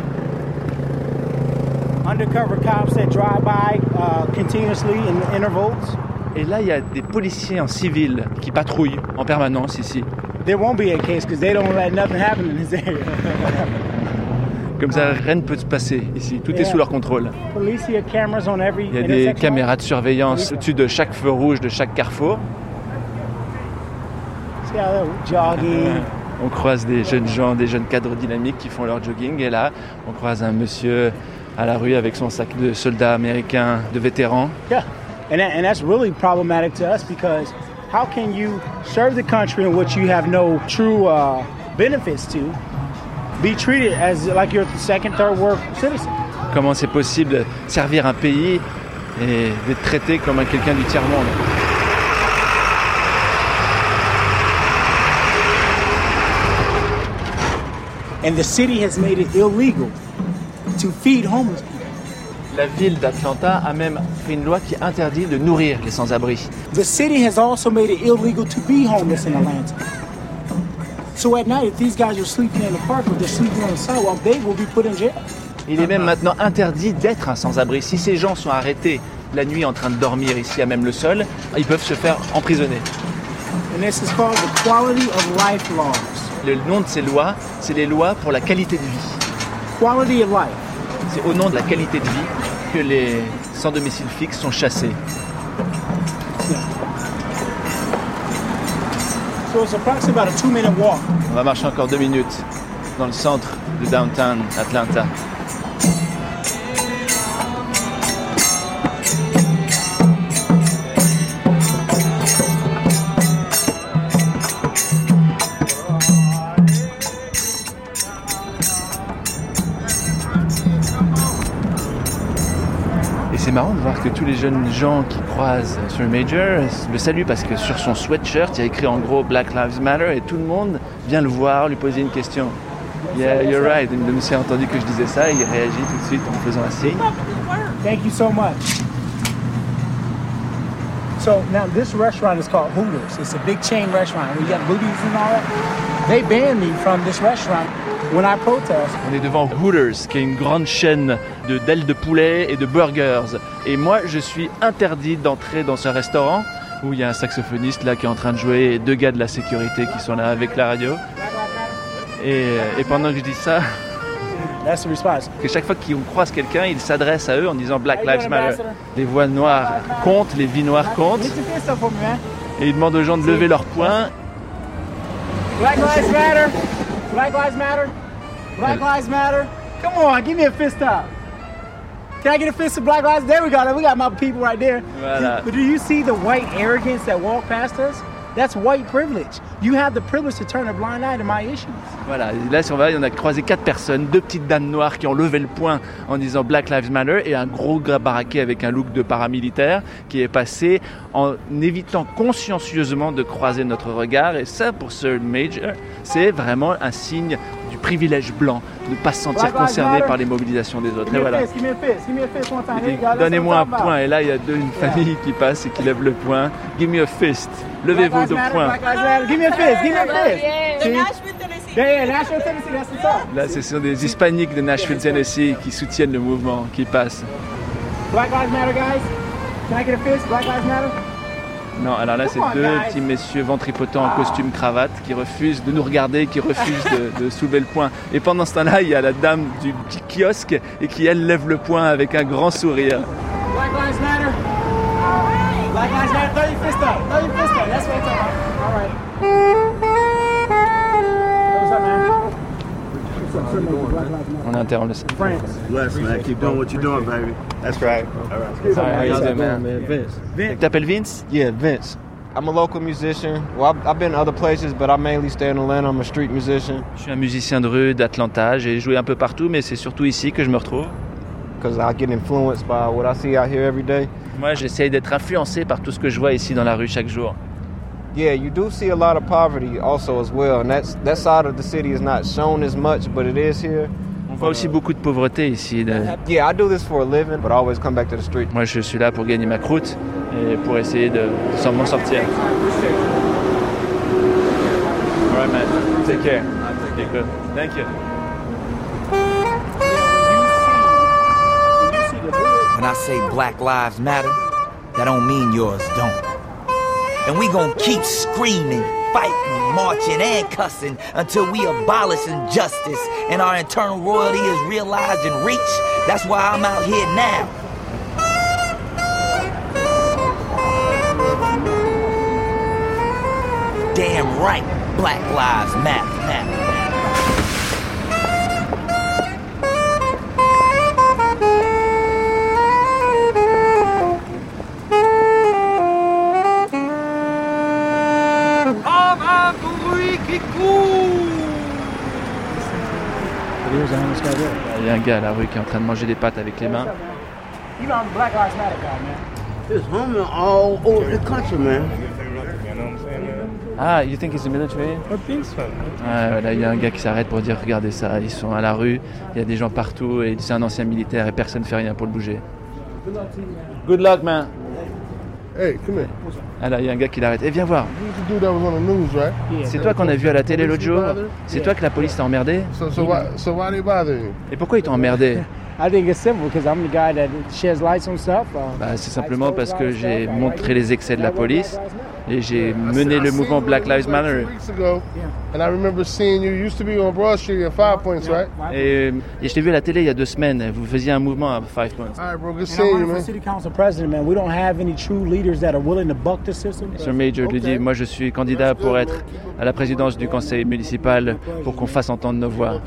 undercover cops that drive by uh, continuously in intervals. Et là, il y a des policiers en civil qui patrouillent en permanence ici. There won't be a case because they don't let nothing happen in this area. Comme ça, rien ne peut se passer ici. Tout Yeah. est sous leur contrôle. Policia cameras on every Il y a des intersection. caméras de surveillance au-dessus de chaque feu rouge, de chaque carrefour. See how they're jogging. On croise des jeunes gens, des jeunes cadres dynamiques qui font leur jogging. Et là, on croise un monsieur à la rue avec son sac de soldats américains, de vétérans. Yeah, and that, and that's really problematic to us because how can you serve the country in which you have no true uh, benefits to, be treated as like you're a second, third world citizen? Comment c'est possible de servir un pays et d'être traité comme un quelqu'un du tiers-monde? And the city has made it illegal to feed homeless people. La ville d'Atlanta a même fait une loi qui interdit de nourrir les sans-abri. The city has also made it illegal to be homeless in Atlanta. So at night, if these guys are sleeping in the park or they're sleeping on the sidewalk, they will be put in jail. Il est même maintenant interdit d'être un sans-abri. Si ces gens sont arrêtés la nuit en train de dormir ici à même le sol, ils peuvent se faire emprisonner. And this is called the quality of life laws. Le nom de ces lois, c'est les lois pour la qualité de vie. Quality of life. C'est au nom de la qualité de vie que les sans domicile fixe sont chassés. So it's approximately about a two-minute walk. On va marcher encore deux minutes dans le centre de downtown Atlanta. C'est marrant de voir que tous les jeunes gens qui croisent Sir Major le saluent parce que sur son sweatshirt, il y a écrit en gros Black Lives Matter et tout le monde vient le voir, lui poser une question. Yeah, you're right. Le monsieur a entendu que je disais ça et il réagit tout de suite en me faisant un signe. Thank you so much. So now this restaurant is called Hooters. It's a big chain restaurant. We got booties and all that. They banned me from this restaurant when I protest. On est devant Hooters, qui est une grande chaîne de d'ailes de poulet et de burgers. Et moi, je suis interdit d'entrer dans ce restaurant où il y a un saxophoniste là qui est en train de jouer et deux gars de la sécurité qui sont là avec la radio. Et, et pendant que je dis ça, That's the response. que chaque fois qu'on croise quelqu'un, il s'adresse à eux en disant Black Lives Matter. Les voix noires comptent, les vies noires comptent. Et il demande aux gens de lever leurs poings. Black Lives Matter. Black Lives Matter. Black Lives Matter. Come on, give me a fist up. Can I get a fist of Black Lives? There we go. We got my people right there. Voilà. But do you see the white arrogance that walk past us? That's white privilege. You have the privilege to turn a blind eye to my issues. Voilà, là si on va, on a croisé quatre personnes, deux petites dames noires qui ont levé le poing en disant Black Lives Matter et un gros gars baraqué avec un look de paramilitaire qui est passé en évitant consciencieusement de croiser notre regard. Et ça, pour Sir Major, c'est vraiment un signe du privilège blanc de ne pas se sentir concerné par les mobilisations des autres. Et voilà. Donnez-moi un point. Et là, il y a deux, une famille qui passe et qui lève le poing. Give me a fist. Levez-vous de poing. Give me a fist. Give me a fist. Yeah, yeah, Nashville, Tennessee, that's what's up. Là, ce sont des hispaniques de Nashville, Tennessee qui soutiennent le mouvement, qui passent. Black Lives Matter, guys. Can I get a fist? Black Lives Matter? Non, alors là, c'est deux guys. petits messieurs ventripotents en costume cravate qui refusent de nous regarder, qui refusent de, de soulever le poing. Et pendant ce temps-là, il y a la dame du petit kiosque et qui, elle, lève le poing avec un grand sourire. Black Lives Matter. Black Lives Matter. Throw your fist up. Throw your fist up. That's what I'm talking about. All right. What's up, man? On interrompt le son. Bless, man. Keep doing what you're doing, baby. That's right. All right. Sorry, how you doing, man? Vince. Tu t'appelles Vince? Yeah, Vince. I'm a local musician. Well, I've, I've been to other places, but I mainly stay in Atlanta. I'm a street musician. Je suis un musicien de rue d'Atlanta. J'ai joué un peu partout, mais c'est surtout ici que je me retrouve. Because I get influenced by what I see out here every day. Moi, j'essaye d'être influencé par tout ce que je vois ici dans la rue chaque jour. Yeah, you do see a lot of poverty also as well, and that's that side of the city is not shown as much, but it is here. On voit aussi beaucoup de pauvreté ici. De... Yeah, I do this for a living, but I always come back to the street. Moi, je suis là pour gagner ma croûte et pour essayer de, de m'en sortir. All right, man. Take care. Okay, good. Thank you. When I say Black Lives Matter, that don't mean yours don't. And we gon' keep screaming, fighting, marching, and cussing until we abolish injustice and our eternal royalty is realized and reached. That's why I'm out here now. Damn right, Black Lives Matter. matter. Il y a un gars à la rue qui est en train de manger des pâtes avec les mains. You know, I'm a Black Lives Matter guy, man. There's homeless all over the country, man. Ah, you think he's a military? I think so. Ah, voilà, il y a un gars qui s'arrête pour dire regardez ça, ils sont à la rue, il y a des gens partout et c'est un ancien militaire et personne ne fait rien pour le bouger. Good luck, man. Hey, come here. Ah là, il y a un gars qui l'arrête. Eh, viens voir. The dude that was on the news, right? C'est toi qu'on a vu à la télé l'autre jour? C'est toi que la police t'a emmerdé? So, so why, so why they bother you? Et pourquoi ils t'ont emmerdé? I think it's simple because I'm the guy that sheds lights on stuff. Uh, bah, c'est simplement parce que j'ai montré les excès de la police et j'ai mené le mouvement Black Lives Matter. And I remember seeing you. You used to be on Broad Street at Five Points, right? Et, et je t'ai vu à la télé il y a deux semaines. Vous faisiez un mouvement à Five Points. All right, bro. Good seeing you, man. City council president, man. We don't have any true leaders that are willing to buck the system. Sir Major lui dit, moi je suis candidat pour être à la présidence du conseil municipal pour qu'on fasse entendre nos voix.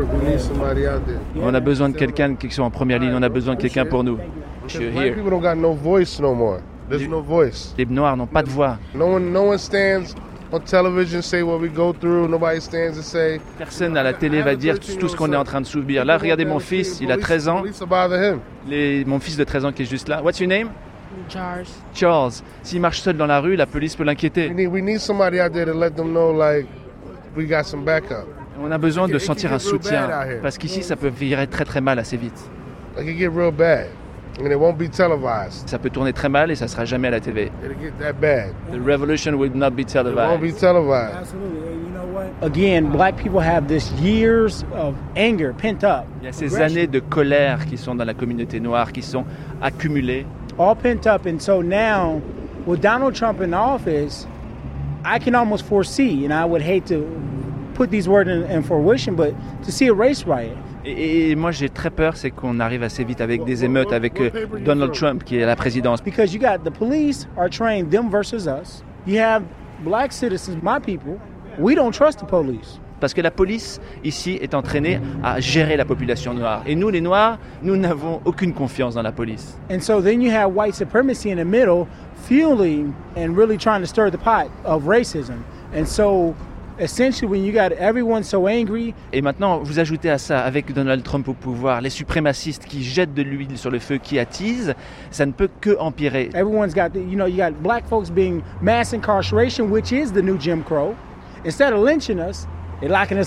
On a besoin de quelqu'un qui soit en première ligne. On a besoin de quelqu'un pour nous. Black people don't got no voice no more. There's no voice. Les Noirs n'ont pas de voix. No one, no one stands on television say what we go through. Nobody stands to say. Personne à la télé va dire tout ce qu'on est en train de subir. Là, regardez mon fils, il a treize ans. Les, mon fils de treize ans qui est juste là. What's your name? Charles. Charles. S'il marche seul dans la rue, la police peut l'inquiéter. We need, we need somebody out there to let them know like we got some backup. On a besoin de sentir un soutien parce qu'ici, ça peut virer très très mal assez vite. It can get real bad. And it won't be televised. Ça peut tourner très mal et ça sera jamais à la T V. It'll get that bad. The revolution will not be televised. It won't be televised. Absolutely. You know what? Again, black people have this years of anger pent up. Il y a ces années de colère qui sont dans la communauté noire, qui sont accumulées. All pent up, and so now, with Donald Trump in office, I can almost foresee, and I would hate to put these words in, in fruition, but to see a race riot. Et, et moi j'ai très peur, c'est qu'on arrive assez vite avec des émeutes, avec euh, Donald Trump qui est à la présidence. Because you got the police are trained them versus us. You have black citizens, my people. We don't trust the police. Parce que la police ici est entraînée à gérer la population noire. Et nous les Noirs, nous n'avons aucune confiance dans la police. And so then you have white supremacy in the middle, fueling and really trying to stir the pot of racism. And so essentially, when you got everyone so angry. Et maintenant, vous ajoutez à ça, avec Donald Trump au pouvoir, les suprémacistes qui jettent de l'huile sur le feu, qui attisent, ça ne peut que empirer. Everyone's got, the, you know, you got black folks being mass incarceration, which is the new Jim Crow. Instead of lynching us, they're locking us up.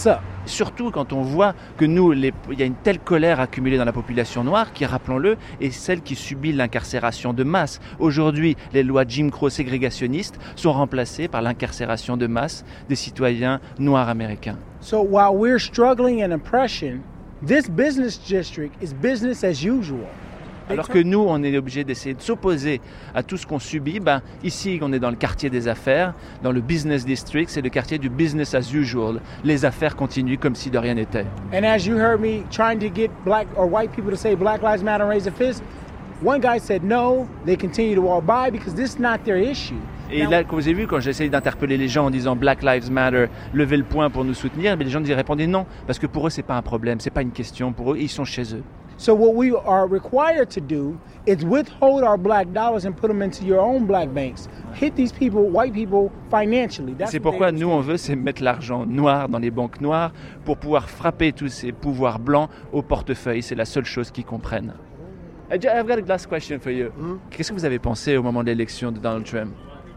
Surtout quand on voit que nous, les, il y a une telle colère accumulée dans la population noire qui, rappelons-le, est celle qui subit l'incarcération de masse. Aujourd'hui, les lois Jim Crow ségrégationnistes sont remplacées par l'incarcération de masse des citoyens noirs américains. So while we're struggling in oppression, this business district is business as usual. Alors que nous, on est obligé d'essayer de s'opposer à tout ce qu'on subit, ben, ici, on est dans le quartier des affaires, dans le business district, c'est le quartier du business as usual. Les affaires continuent comme si de rien n'était. And as you heard me trying to get black or white people to say Black Lives Matter and raise a fist, one guy said no, they continue to walk by because this is not their issue. Et là, comme vous avez vu, quand j'essaye d'interpeller les gens en disant Black Lives Matter, levez le poing pour nous soutenir, mais les gens nous répondaient non, parce que pour eux, c'est pas un problème, c'est pas une question, pour eux, ils sont chez eux. So what we are required to do is withhold our black dollars and put them into your own black banks. Hit these people, white people, financially. That's c'est pourquoi nous, on veut, c'est mettre l'argent noir dans les banques noires pour pouvoir frapper tous ces pouvoirs blancs au portefeuille. C'est la seule chose qu'ils comprennent. I've got a last question for you. Mm-hmm. Qu'est-ce que vous avez pensé au moment de l'élection de Donald Trump?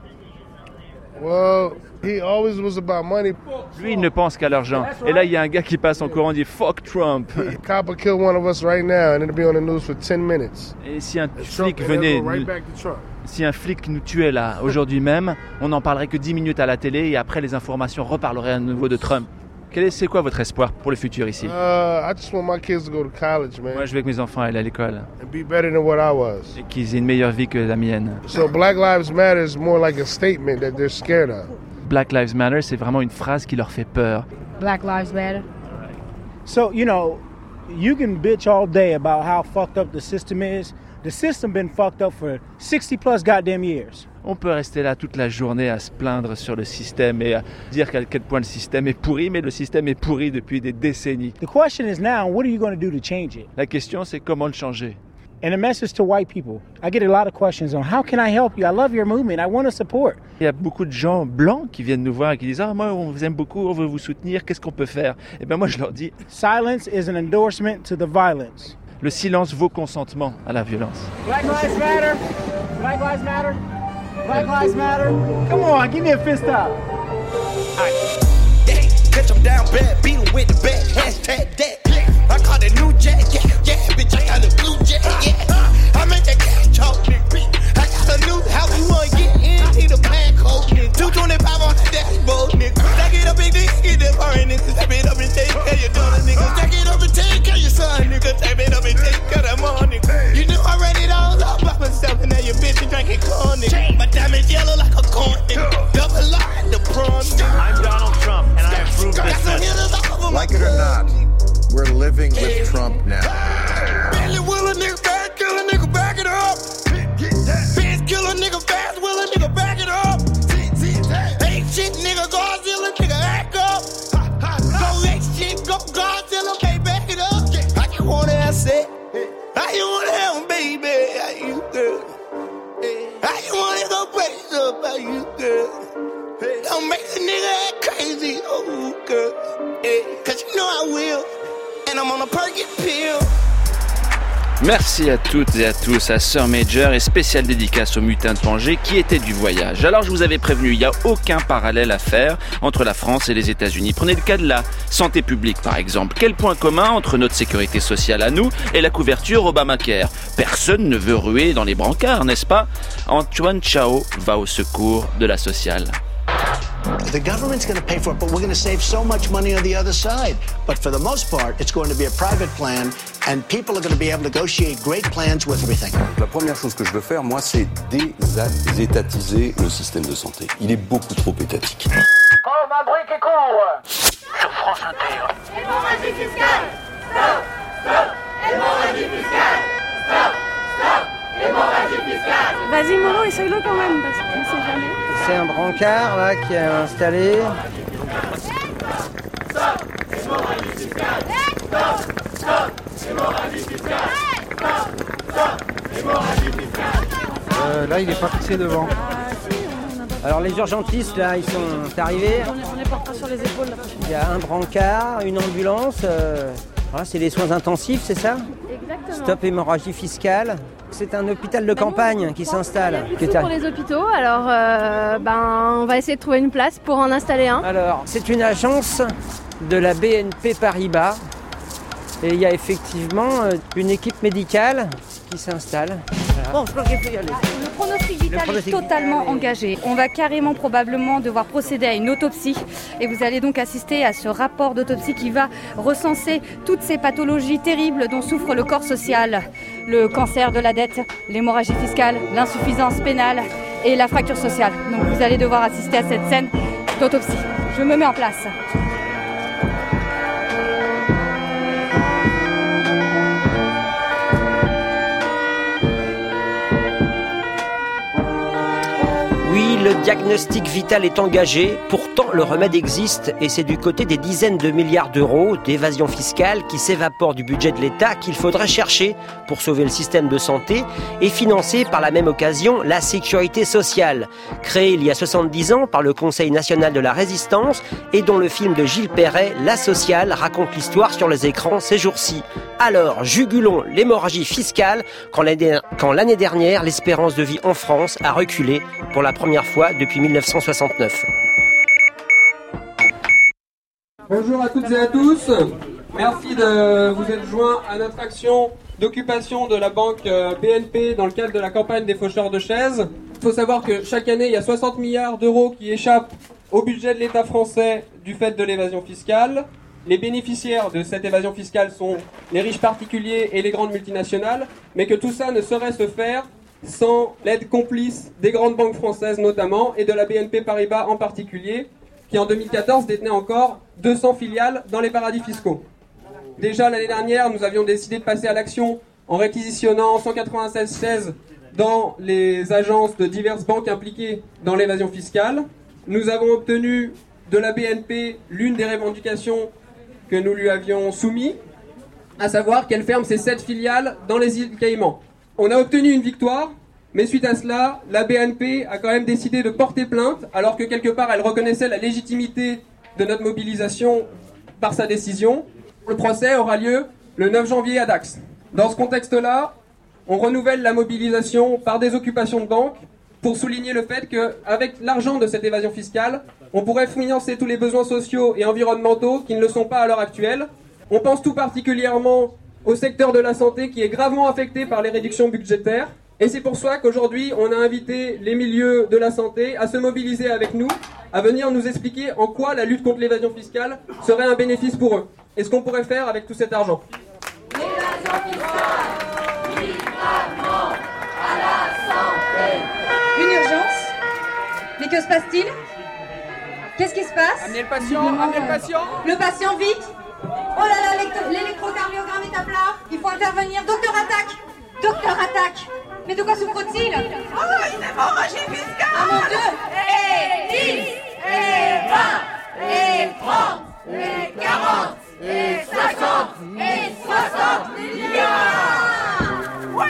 Well, he always was about money. Lui, il ne pense qu'à l'argent. Et là, il y a un gars qui passe en courant et dit « Fuck Trump ». Cop will kill one of us right now and it'll be on the news for ten minutes. Et si un flic venait, nous, si un flic nous tuait là, aujourd'hui même, on n'en parlerait que dix minutes à la télé et après les informations reparleraient à nouveau de Trump. Quel est, c'est quoi votre espoir pour le futur ici? Uh, I just want my kids to go to college, man. Moi, je veux que mes enfants aillent à l'école. And be better than what I was. Et qu'ils aient une meilleure vie que la mienne. So Black Lives Matter is more like a statement that they're scared of. Black Lives Matter, c'est vraiment une phrase qui leur fait peur. Black Lives Matter. So, you know, you can bitch all day about how fucked up the system is. The system been fucked up for sixty plus goddamn years. On peut rester là toute la journée à se plaindre sur le système et à dire à quel point le système est pourri, mais le système est pourri depuis des décennies. The question is now, what are you going to do to change it? La question, c'est comment le changer. And a message to white people. I get a lot of questions on how can I help you? I love your movement. I want to support. Il y a beaucoup de gens blancs qui viennent nous voir et qui disent « Ah, moi, on vous aime beaucoup, on veut vous soutenir, qu'est-ce qu'on peut faire ?» Et bien moi, je leur dis « Silence is an endorsement to the violence. » Le silence vaut consentement à la violence. Black Lives Matter. Black Lives Matter. Black Lives Matter. Come on, give me a fist up. Yeah, catch them down bad, beat them with the bat, hashtag that. I caught a new jack, yeah, yeah, bitch, I got a blue jack, yeah. I make that cash talk, nigga. I got a new house, you wanna get in, need a pan coat, nigga. two twenty-five on the dashboard, nigga. Stack it up and get them foreign niggas. Stack it up and take care of your daughter, nigga. Stack it up and take care of your son, nigga. Stack it up and take care of them all, nigga. You knew I read it all up by myself, and now your bitch is drinking corn, nigga. My diamond yellow like a corn, nigga. Double line, the prawn, nigga. I'm Donald Trump, and I approve this message. Like it or not, we're living with Trump now. Billy will a nigga back, kill a nigga, back it up. Fans kill a nigga fast, will a nigga back it up. Ain't shit, nigga, Godzilla, nigga, act up. Go ain't shit, go Godzilla, okay, back it up. I just wanna ask it. I just wanna help, baby, how you girl? I just wanna go praise up, how you girl? Don't make a nigga act crazy, oh girl. Cause you know I will. And I'm on a perky pill. Merci à toutes et à tous, à Sir Major et spéciale dédicace aux mutins de Pangée qui étaient du voyage. Alors je vous avais prévenu, il n'y a aucun parallèle à faire entre la France et les États-Unis. Prenez le cas de la santé publique par exemple. Quel point commun entre notre sécurité sociale à nous et la couverture Obamacare? Personne ne veut ruer dans les brancards, n'est-ce pas? Antoine Chao va au secours de la sociale. The government's going to pay for it, but we're going to save so much money on the other side. But for the most part, it's going to be a private plan, and people are going to be able to negotiate great plans with everything. La première chose que je veux faire, moi, c'est désétatiser le système de santé. Il est beaucoup trop étatique. Oh, ma brique est court. Sur France Inter. Hémorragie fiscale. Stop, stop. Hémorragie fiscale. Stop, stop. Hémorragie fiscale. Vas-y, Molo, essaye-le quand même, parce qu'on ne sait jamais. C'est un brancard là qui est installé. Euh, là il est pas passé devant. Alors les urgentistes là ils sont arrivés. On les portera sur les épaules la prochaine fois. Il y a un brancard, une ambulance. Euh, voilà, c'est des soins intensifs, c'est ça? Exactement. Stop hémorragie fiscale. C'est un hôpital de campagne qui s'installe. C'est pour les hôpitaux, alors euh, ben, on va essayer de trouver une place pour en installer un. Alors, c'est une agence de la B N P Paribas. Et il y a effectivement une équipe médicale qui s'installe. Voilà. Bon, je crois qu'il faut y aller. Le pronostic vital est totalement engagé. On va carrément probablement devoir procéder à une autopsie. Et vous allez donc assister à ce rapport d'autopsie qui va recenser toutes ces pathologies terribles dont souffre le corps social. Le cancer de la dette, l'hémorragie fiscale, l'insuffisance pénale et la fracture sociale. Donc vous allez devoir assister à cette scène d'autopsie. Je me mets en place. Oui, le diagnostic vital est engagé, pourtant le remède existe et c'est du côté des dizaines de milliards d'euros d'évasion fiscale qui s'évaporent du budget de l'État qu'il faudrait chercher pour sauver le système de santé et financer par la même occasion la sécurité sociale, créée il y a soixante-dix ans par le Conseil national de la résistance et dont le film de Gilles Perret, La Sociale, raconte l'histoire sur les écrans ces jours-ci. Alors, jugulons l'hémorragie fiscale quand l'année, quand l'année dernière, l'espérance de vie en France a reculé pour la première fois depuis mille neuf cent soixante-neuf. Bonjour à toutes et à tous. Merci de vous être joints à notre action d'occupation de la banque B N P dans le cadre de la campagne des faucheurs de chaises. Il faut savoir que chaque année, il y a soixante milliards d'euros qui échappent au budget de l'État français du fait de l'évasion fiscale. Les bénéficiaires de cette évasion fiscale sont les riches particuliers et les grandes multinationales, mais que tout ça ne saurait se faire sans l'aide complice des grandes banques françaises notamment, et de la B N P Paribas en particulier, qui en deux mille quatorze détenait encore deux cents filiales dans les paradis fiscaux. Déjà l'année dernière, nous avions décidé de passer à l'action en réquisitionnant cent quatre-vingt-seize chaises dans les agences de diverses banques impliquées dans l'évasion fiscale. Nous avons obtenu de la B N P l'une des revendications que nous lui avions soumises, à savoir qu'elle ferme ses sept filiales dans les îles Caïmans. On a obtenu une victoire, mais suite à cela, la B N P a quand même décidé de porter plainte, alors que quelque part elle reconnaissait la légitimité de notre mobilisation par sa décision. Le procès aura lieu le neuf janvier à Dax. Dans ce contexte-là, on renouvelle la mobilisation par des occupations de banques pour souligner le fait qu'avec l'argent de cette évasion fiscale, on pourrait financer tous les besoins sociaux et environnementaux qui ne le sont pas à l'heure actuelle. On pense tout particulièrement au secteur de la santé qui est gravement affecté par les réductions budgétaires. Et c'est pour ça qu'aujourd'hui, on a invité les milieux de la santé à se mobiliser avec nous, à venir nous expliquer en quoi la lutte contre l'évasion fiscale serait un bénéfice pour eux. Et ce qu'on pourrait faire avec tout cet argent. L'évasion fiscale, littéralement, à la santé. Une urgence. Mais que se passe-t-il? Qu'est-ce qui se passe? Amenez le patient, amenez le patient. Le patient, vite. Oh là là, l'électrocardiogramme est à plat. Il faut intervenir. Docteur Attaque. Docteur Attaque. Mais de quoi souffre-t-il? Oh, une hémorragie fiscale. Oh mon Dieu. Et dix, et vingt, et trente, et quarante, et cinquante, et soixante milliards. Ouais.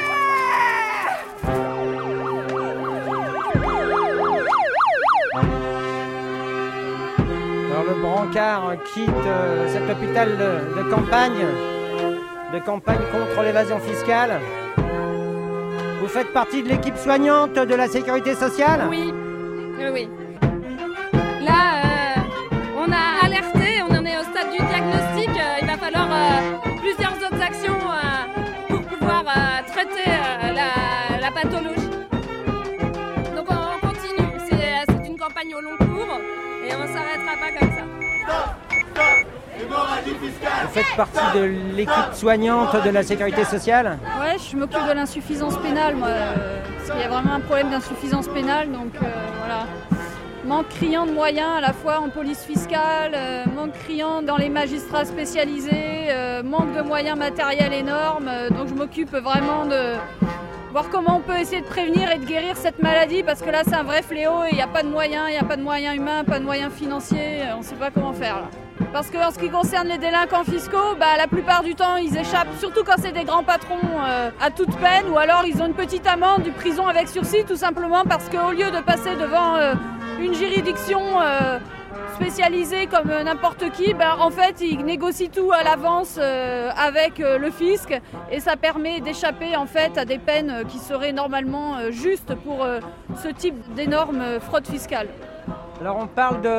Alors le brancard quitte euh, cet hôpital de, de campagne, de campagne contre l'évasion fiscale. Vous faites partie de l'équipe soignante de la sécurité sociale? Oui, oui, oui. Là, euh, on a alerté, on en est au stade du diagnostic. Euh, il va falloir euh, plusieurs autres actions euh, pour pouvoir euh, traiter euh, la, la pathologie. Donc on, on continue, c'est, c'est une campagne au long cours et on ne s'arrêtera pas comme ça. Stop, stop, hémorragie fiscale. Vous faites partie de l'équipe soignante de la sécurité sociale? Ouais, je m'occupe de l'insuffisance pénale, moi, euh, parce qu'il y a vraiment un problème d'insuffisance pénale, donc euh, voilà. Manque criant de moyens à la fois en police fiscale, euh, manque criant dans les magistrats spécialisés, euh, manque de moyens matériels énormes, euh, donc je m'occupe vraiment de voir comment on peut essayer de prévenir et de guérir cette maladie, parce que là c'est un vrai fléau et il n'y a pas de moyens, il n'y a pas de moyens humains, pas de moyens financiers, on ne sait pas comment faire là. Parce qu'en ce qui concerne les délinquants fiscaux, bah, la plupart du temps ils échappent, surtout quand c'est des grands patrons, euh, à toute peine, ou alors ils ont une petite amende, du prison avec sursis, tout simplement parce qu'au lieu de passer devant euh, une juridiction euh, spécialisée comme euh, n'importe qui, bah, en fait ils négocient tout à l'avance euh, avec euh, le fisc, et ça permet d'échapper en fait à des peines euh, qui seraient normalement euh, justes pour euh, ce type d'énorme euh, fraude fiscale. Alors on parle de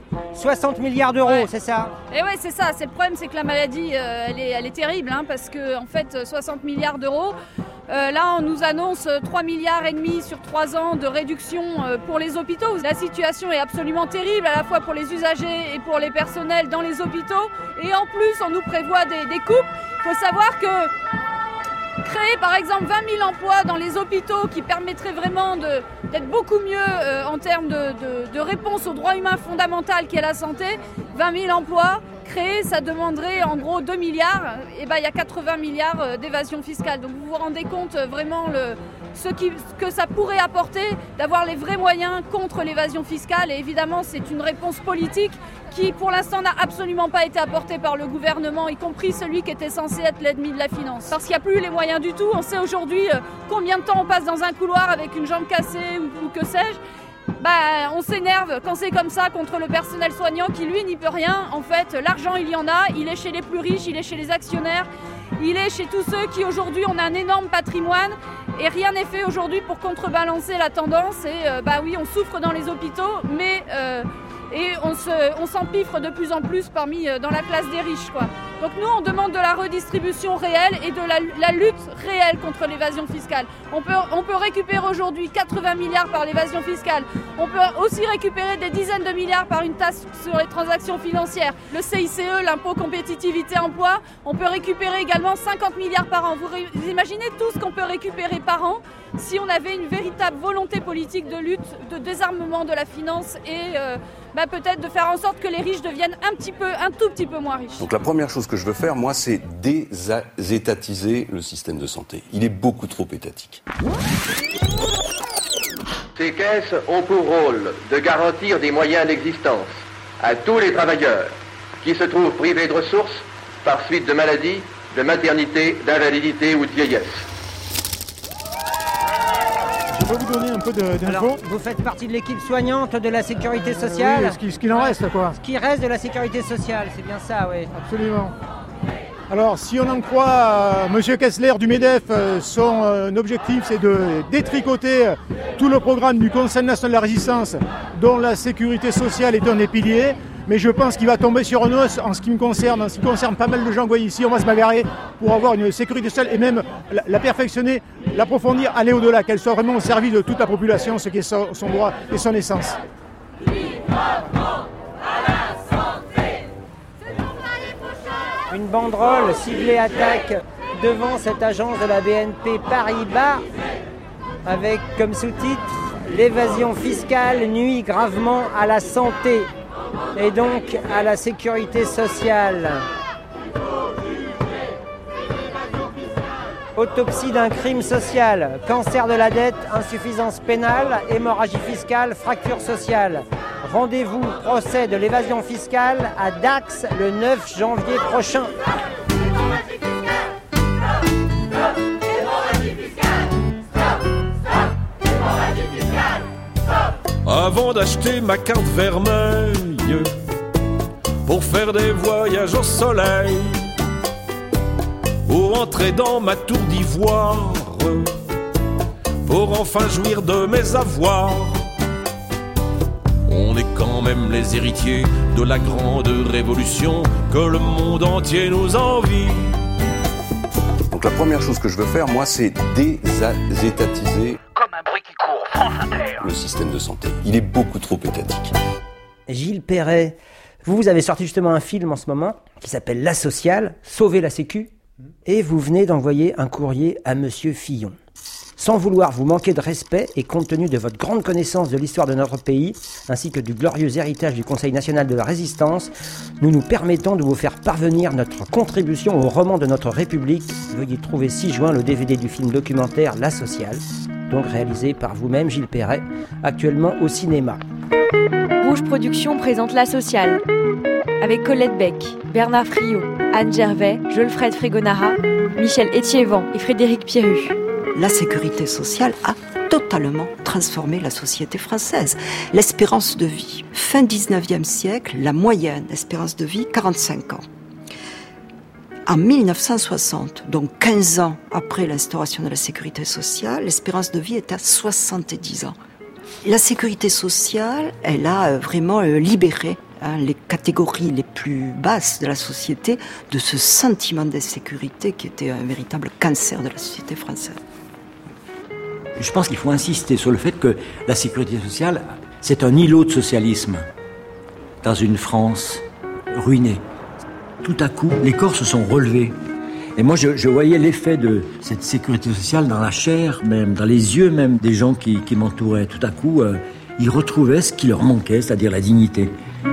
soixante milliards d'euros, ouais. C'est ça? Et ouais, c'est ça. C'est le problème, c'est que la maladie, euh, elle, est, elle est terrible, hein, parce que en fait, soixante milliards d'euros. Euh, là, on nous annonce trois milliards et demi sur trois ans de réduction euh, pour les hôpitaux. La situation est absolument terrible, à la fois pour les usagers et pour les personnels dans les hôpitaux. Et en plus, on nous prévoit des, des coupes. Il faut savoir que créer par exemple vingt mille emplois dans les hôpitaux qui permettraient vraiment de, d'être beaucoup mieux euh, en termes de, de, de réponse aux droits humains fondamentaux qu'est la santé, vingt mille emplois créés, ça demanderait en gros deux milliards, et ben il y a quatre-vingts milliards d'évasion fiscale. Donc vous vous rendez compte vraiment le, ce, qui, ce que ça pourrait apporter d'avoir les vrais moyens contre l'évasion fiscale. Et évidemment c'est une réponse politique qui pour l'instant n'a absolument pas été apportée par le gouvernement, y compris celui qui était censé être l'ennemi de la finance. Parce qu'il n'y a plus les moyens du tout. On sait aujourd'hui euh, combien de temps on passe dans un couloir avec une jambe cassée ou, ou que sais-je. Bah, on s'énerve quand c'est comme ça contre le personnel soignant qui lui n'y peut rien. En fait, l'argent il y en a, il est chez les plus riches, il est chez les actionnaires, il est chez tous ceux qui aujourd'hui ont un énorme patrimoine et rien n'est fait aujourd'hui pour contrebalancer la tendance. Et euh, bah oui, on souffre dans les hôpitaux, mais euh, et on, se, on s'empiffre de plus en plus parmi euh, dans la classe des riches, quoi. Donc nous, on demande de la redistribution réelle et de la, la lutte réelle contre l'évasion fiscale. On peut, on peut récupérer aujourd'hui quatre-vingts milliards par l'évasion fiscale. On peut aussi récupérer des dizaines de milliards par une taxe sur les transactions financières. Le C I C E, l'impôt compétitivité emploi, on peut récupérer également cinquante milliards par an. Vous, ré, vous imaginez tout ce qu'on peut récupérer par an si on avait une véritable volonté politique de lutte, de désarmement de la finance et euh, bah, peut-être de faire en sorte que les riches deviennent un petit peu, un tout petit peu moins riches. Donc la première chose que je veux faire, moi, c'est désétatiser le système de santé. Il est beaucoup trop étatique. Ces caisses ont pour rôle de garantir des moyens d'existence à tous les travailleurs qui se trouvent privés de ressources par suite de maladies, de maternité, d'invalidité ou de vieillesse. Je peux vous donner un peu de, d'infos. Alors, vous faites partie de l'équipe soignante de la sécurité sociale. Euh, oui, ce, qui, ce qu'il en reste, quoi. Ce qui reste de la sécurité sociale, c'est bien ça, oui. Absolument. Alors, si on en croit euh, M. Kessler du MEDEF, euh, son euh, objectif, c'est de détricoter euh, tout le programme du Conseil national de la résistance, dont la sécurité sociale est un des piliers. Mais je pense qu'il va tomber sur un os en ce qui me concerne, en ce qui concerne pas mal de gens que vous voyez ici. On va se bagarrer pour avoir une sécurité sociale et même la, la perfectionner, l'approfondir, aller au-delà, qu'elle soit vraiment au service de toute la population, ce qui est son, son droit et son essence. Une banderole ciblée attaque devant cette agence de la B N P Paribas avec comme sous-titre « L'évasion fiscale nuit gravement à la santé ». Et donc à la sécurité sociale. Autopsie d'un crime social, cancer de la dette, insuffisance pénale, hémorragie fiscale, fracture sociale. Rendez-vous procès de l'évasion fiscale à Dax le neuf janvier prochain. Avant d'acheter ma carte vermeille pour faire des voyages au soleil ou entrer dans ma tour d'ivoire pour enfin jouir de mes avoirs, on est quand même les héritiers de la grande révolution que le monde entier nous envie. Donc la première chose que je veux faire, moi, c'est désétatiser comme un bruit qui court, France Inter. Le système de santé. Il est beaucoup trop étatique. Gilles Perret, vous, vous avez sorti justement un film en ce moment qui s'appelle La Sociale, Sauver la Sécu, et vous venez d'envoyer un courrier à Monsieur Fillon. Sans vouloir vous manquer de respect et compte tenu de votre grande connaissance de l'histoire de notre pays, ainsi que du glorieux héritage du Conseil national de la résistance, nous nous permettons de vous faire parvenir notre contribution au roman de notre République. Veuillez trouver six juin le D V D du film documentaire La Sociale, donc réalisé par vous-même, Gilles Perret, actuellement au cinéma. Rouge Productions présente La Sociale, avec Colette Beck, Bernard Friot, Anne Gervais, Jolfred Frégonara, Michel Étiévent et Frédéric Pierru. La sécurité sociale a totalement transformé la société française. L'espérance de vie, fin dix-neuvième siècle, la moyenne espérance de vie, quarante-cinq ans. En mille neuf cent soixante, donc quinze ans après l'instauration de la sécurité sociale, l'espérance de vie est à soixante-dix ans. La sécurité sociale, elle a vraiment libéré hein, les catégories les plus basses de la société de ce sentiment d'insécurité qui était un véritable cancer de la société française. Je pense qu'il faut insister sur le fait que la sécurité sociale, c'est un îlot de socialisme dans une France ruinée. Tout à coup, les corps se sont relevés. Et moi, je, je voyais l'effet de cette sécurité sociale dans la chair, même dans les yeux même des gens qui, qui m'entouraient. Tout à coup, euh, ils retrouvaient ce qui leur manquait, c'est-à-dire la dignité.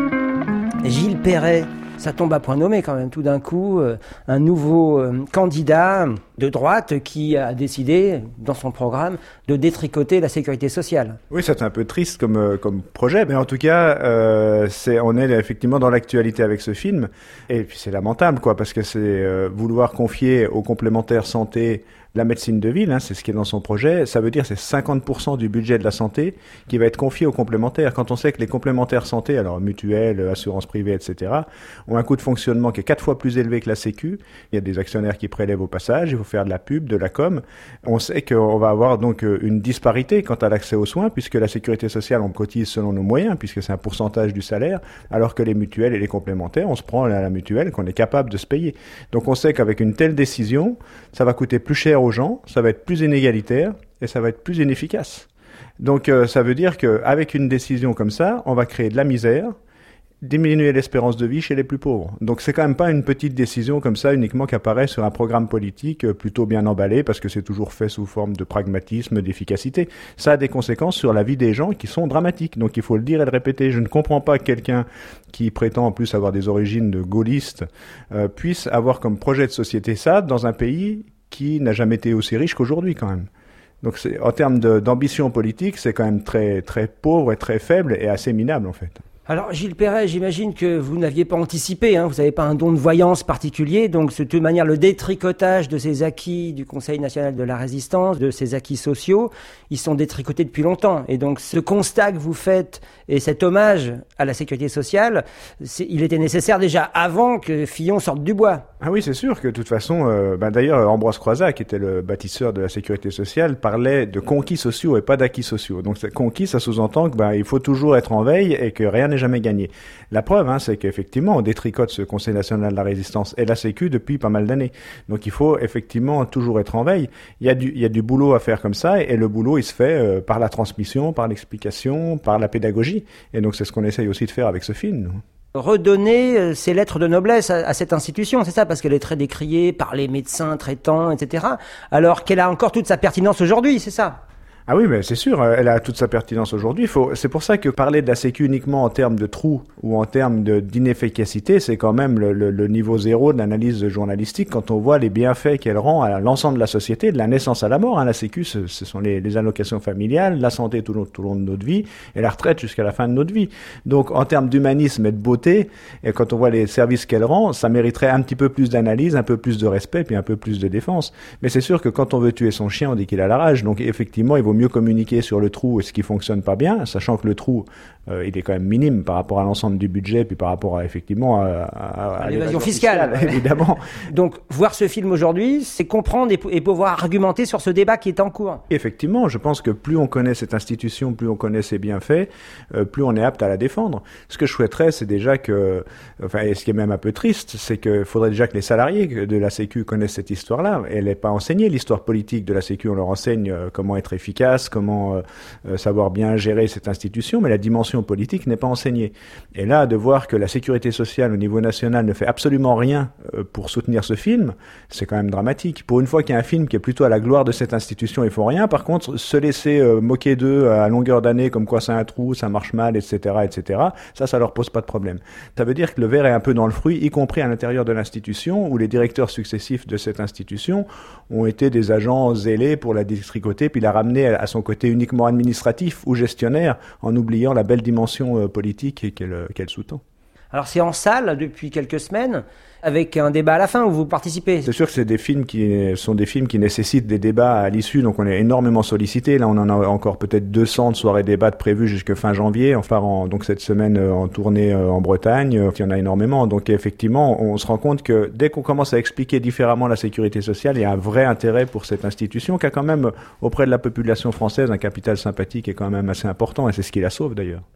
Gilles Perret, ça tombe à point nommé quand même, tout d'un coup, euh, un nouveau euh, candidat de droite qui a décidé, dans son programme, de détricoter la sécurité sociale. Oui, c'est un peu triste comme, euh, comme projet, mais en tout cas, euh, c'est, on est effectivement dans l'actualité avec ce film, et puis c'est lamentable, quoi, parce que c'est euh, vouloir confier aux complémentaires santé la médecine de ville, hein, c'est ce qui est dans son projet, ça veut dire c'est cinquante pour cent du budget de la santé qui va être confié aux complémentaires. Quand on sait que les complémentaires santé, alors mutuelles, assurance privée, et cetera, ont un coût de fonctionnement qui est quatre fois plus élevé que la Sécu, il y a des actionnaires qui prélèvent au passage, il faut faire de la pub, de la com, on sait qu'on va avoir donc une disparité quant à l'accès aux soins, puisque la sécurité sociale, on cotise selon nos moyens, puisque c'est un pourcentage du salaire, alors que les mutuelles et les complémentaires, on se prend à la mutuelle qu'on est capable de se payer. Donc on sait qu'avec une telle décision, ça va coûter plus cher aux gens, ça va être plus inégalitaire et ça va être plus inefficace. Donc euh, ça veut dire qu'avec une décision comme ça, on va créer de la misère, diminuer l'espérance de vie chez les plus pauvres. Donc c'est quand même pas une petite décision comme ça uniquement qui apparaît sur un programme politique plutôt bien emballé parce que c'est toujours fait sous forme de pragmatisme, d'efficacité. Ça a des conséquences sur la vie des gens qui sont dramatiques. Donc il faut le dire et le répéter. Je ne comprends pas que quelqu'un qui prétend en plus avoir des origines de gaulliste euh, puisse avoir comme projet de société ça dans un pays qui n'a jamais été aussi riche qu'aujourd'hui quand même. Donc c'est, en termes de, d'ambition politique, c'est quand même très, très pauvre et très faible et assez minable en fait. Alors Gilles Perret, j'imagine que vous n'aviez pas anticipé, hein, vous n'avez pas un don de voyance particulier, donc de toute manière le détricotage de ces acquis du Conseil national de la résistance, de ces acquis sociaux, ils sont détricotés depuis longtemps. Et donc ce constat que vous faites et cet hommage à la sécurité sociale, c'est, il était nécessaire déjà avant que Fillon sorte du bois. Ah oui, c'est sûr que de toute façon, euh, ben d'ailleurs Ambroise Croizat, qui était le bâtisseur de la sécurité sociale, parlait de conquis sociaux et pas d'acquis sociaux. Donc conquis, ça sous-entend que ben il faut toujours être en veille et que rien n'est jamais gagné. La preuve, hein, c'est qu'effectivement, on détricote ce Conseil national de la résistance et la Sécu depuis pas mal d'années. Donc il faut effectivement toujours être en veille. Il y a du, il y a du boulot à faire comme ça, et, et le boulot, il se fait euh, par la transmission, par l'explication, par la pédagogie. Et donc c'est ce qu'on essaye aussi de faire avec ce film, nous. Redonner euh, ces lettres de noblesse à, à cette institution, c'est ça, parce qu'elle est très décriée par les médecins traitants, et cetera, alors qu'elle a encore toute sa pertinence aujourd'hui, c'est ça? Ah oui, mais c'est sûr, elle a toute sa pertinence aujourd'hui. Faut, c'est pour ça que parler de la Sécu uniquement en termes de trous ou en termes de, d'inefficacité, c'est quand même le, le, le niveau zéro de l'analyse journalistique quand on voit les bienfaits qu'elle rend à l'ensemble de la société, de la naissance à la mort. Hein. La Sécu, ce, ce sont les, les allocations familiales, la santé tout, tout au long de notre vie et la retraite jusqu'à la fin de notre vie. Donc, en termes d'humanisme et de beauté, et quand on voit les services qu'elle rend, ça mériterait un petit peu plus d'analyse, un peu plus de respect, puis un peu plus de défense. Mais c'est sûr que quand on veut tuer son chien, on dit qu'il a la rage. Donc, effectivement, il vaut mieux communiquer sur le trou et ce qui fonctionne pas bien, sachant que le trou, euh, il est quand même minime par rapport à l'ensemble du budget, puis par rapport à, effectivement, à, à, à l'évasion fiscale, fiscale, évidemment. Donc, voir ce film aujourd'hui, c'est comprendre et, et pouvoir argumenter sur ce débat qui est en cours. Effectivement, je pense que plus on connaît cette institution, plus on connaît ses bienfaits, euh, plus on est apte à la défendre. Ce que je souhaiterais, c'est déjà que, enfin, et ce qui est même un peu triste, c'est qu'il faudrait déjà que les salariés de la Sécu connaissent cette histoire-là. Elle n'est pas enseignée, l'histoire politique de la Sécu, on leur enseigne euh, comment être efficace, comment euh, savoir bien gérer cette institution, mais la dimension politique n'est pas enseignée. Et là, de voir que la sécurité sociale au niveau national ne fait absolument rien euh, pour soutenir ce film, c'est quand même dramatique. Pour une fois qu'il y a un film qui est plutôt à la gloire de cette institution, ils font rien. Par contre, se laisser euh, moquer d'eux à longueur d'année, comme quoi c'est un trou, ça marche mal, et cetera, et cetera, ça, ça leur pose pas de problème. Ça veut dire que le verre est un peu dans le fruit, y compris à l'intérieur de l'institution, où les directeurs successifs de cette institution ont été des agents zélés pour la détricoter, puis la ramener à son côté uniquement administratif ou gestionnaire, en oubliant la belle dimension euh, politique qu'elle, qu'elle sous-tend. Alors c'est en salle depuis quelques semaines, avec un débat à la fin où vous participez. C'est sûr que c'est des films qui sont des films qui nécessitent des débats à l'issue, donc on est énormément sollicité. Là, on en a encore peut-être deux cents de soirées débat prévues jusqu'à fin janvier. On part en, donc cette semaine en tournée en Bretagne. Il y en a énormément. Donc effectivement, on se rend compte que dès qu'on commence à expliquer différemment la sécurité sociale, il y a un vrai intérêt pour cette institution qui a quand même auprès de la population française un capital sympathique et quand même assez important, et c'est ce qui la sauve d'ailleurs.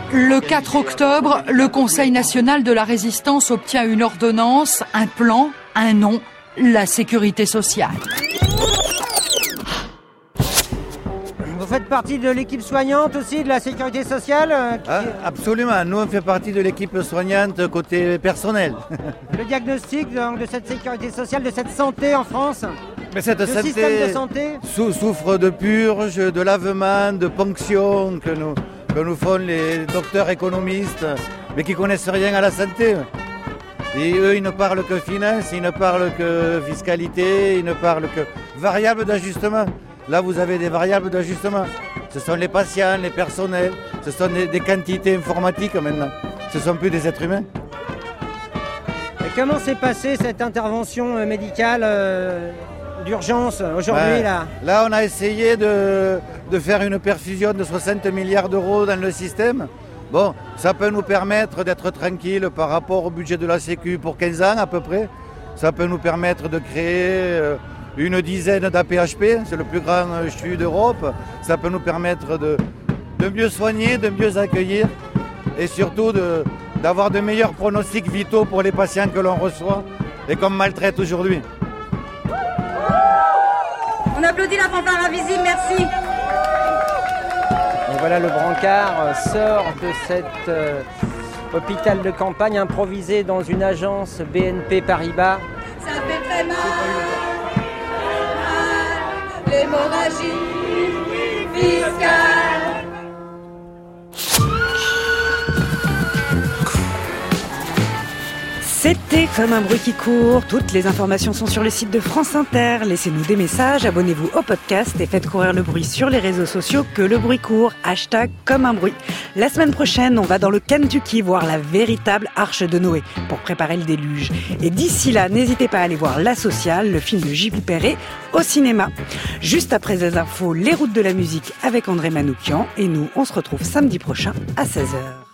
Le quatre octobre, le Conseil national de la résistance obtient une ordonnance, un plan, un nom, la sécurité sociale. Vous faites partie de l'équipe soignante aussi, de la sécurité sociale euh, qui... ah, Absolument, nous on fait partie de l'équipe soignante côté personnel. Le diagnostic donc, de cette sécurité sociale, de cette santé en France, Mais cette le santé système de santé sou- souffre de purges, de lavements, de ponctions que nous, que nous font les docteurs économistes, mais qui connaissent rien à la santé. Et eux, ils ne parlent que finance, ils ne parlent que fiscalité, ils ne parlent que variables d'ajustement. Là, vous avez des variables d'ajustement. Ce sont les patients, les personnels, ce sont des, des quantités informatiques maintenant. Ce ne sont plus des êtres humains. Et comment s'est passée cette intervention médicale euh, d'urgence aujourd'hui Ouais. là Là, on a essayé de, de faire une perfusion de soixante milliards d'euros dans le système. Bon, ça peut nous permettre d'être tranquille par rapport au budget de la Sécu pour quinze ans à peu près. Ça peut nous permettre de créer euh, une dizaine d'A P H P, c'est le plus grand euh, C H U d'Europe. Ça peut nous permettre de, de mieux soigner, de mieux accueillir et surtout de, d'avoir de meilleurs pronostics vitaux pour les patients que l'on reçoit et qu'on maltraite aujourd'hui. On applaudit la fanfare invisible, merci. Et voilà, le brancard sort de cet euh, hôpital de campagne improvisé dans une agence B N P Paribas. Ça fait très mal. L'hémorragie fiscale. C'était Comme un bruit qui court. Toutes les informations sont sur le site de France Inter. Laissez-nous des messages, abonnez-vous au podcast et faites courir le bruit sur les réseaux sociaux que le bruit court. Hashtag Comme un bruit. La semaine prochaine, on va dans le Kentucky voir la véritable arche de Noé pour préparer le déluge. Et d'ici là, n'hésitez pas à aller voir La Sociale, le film de J P Perret, au cinéma. Juste après les infos, les routes de la musique avec André Manoukian. Et nous, on se retrouve samedi prochain à seize heures.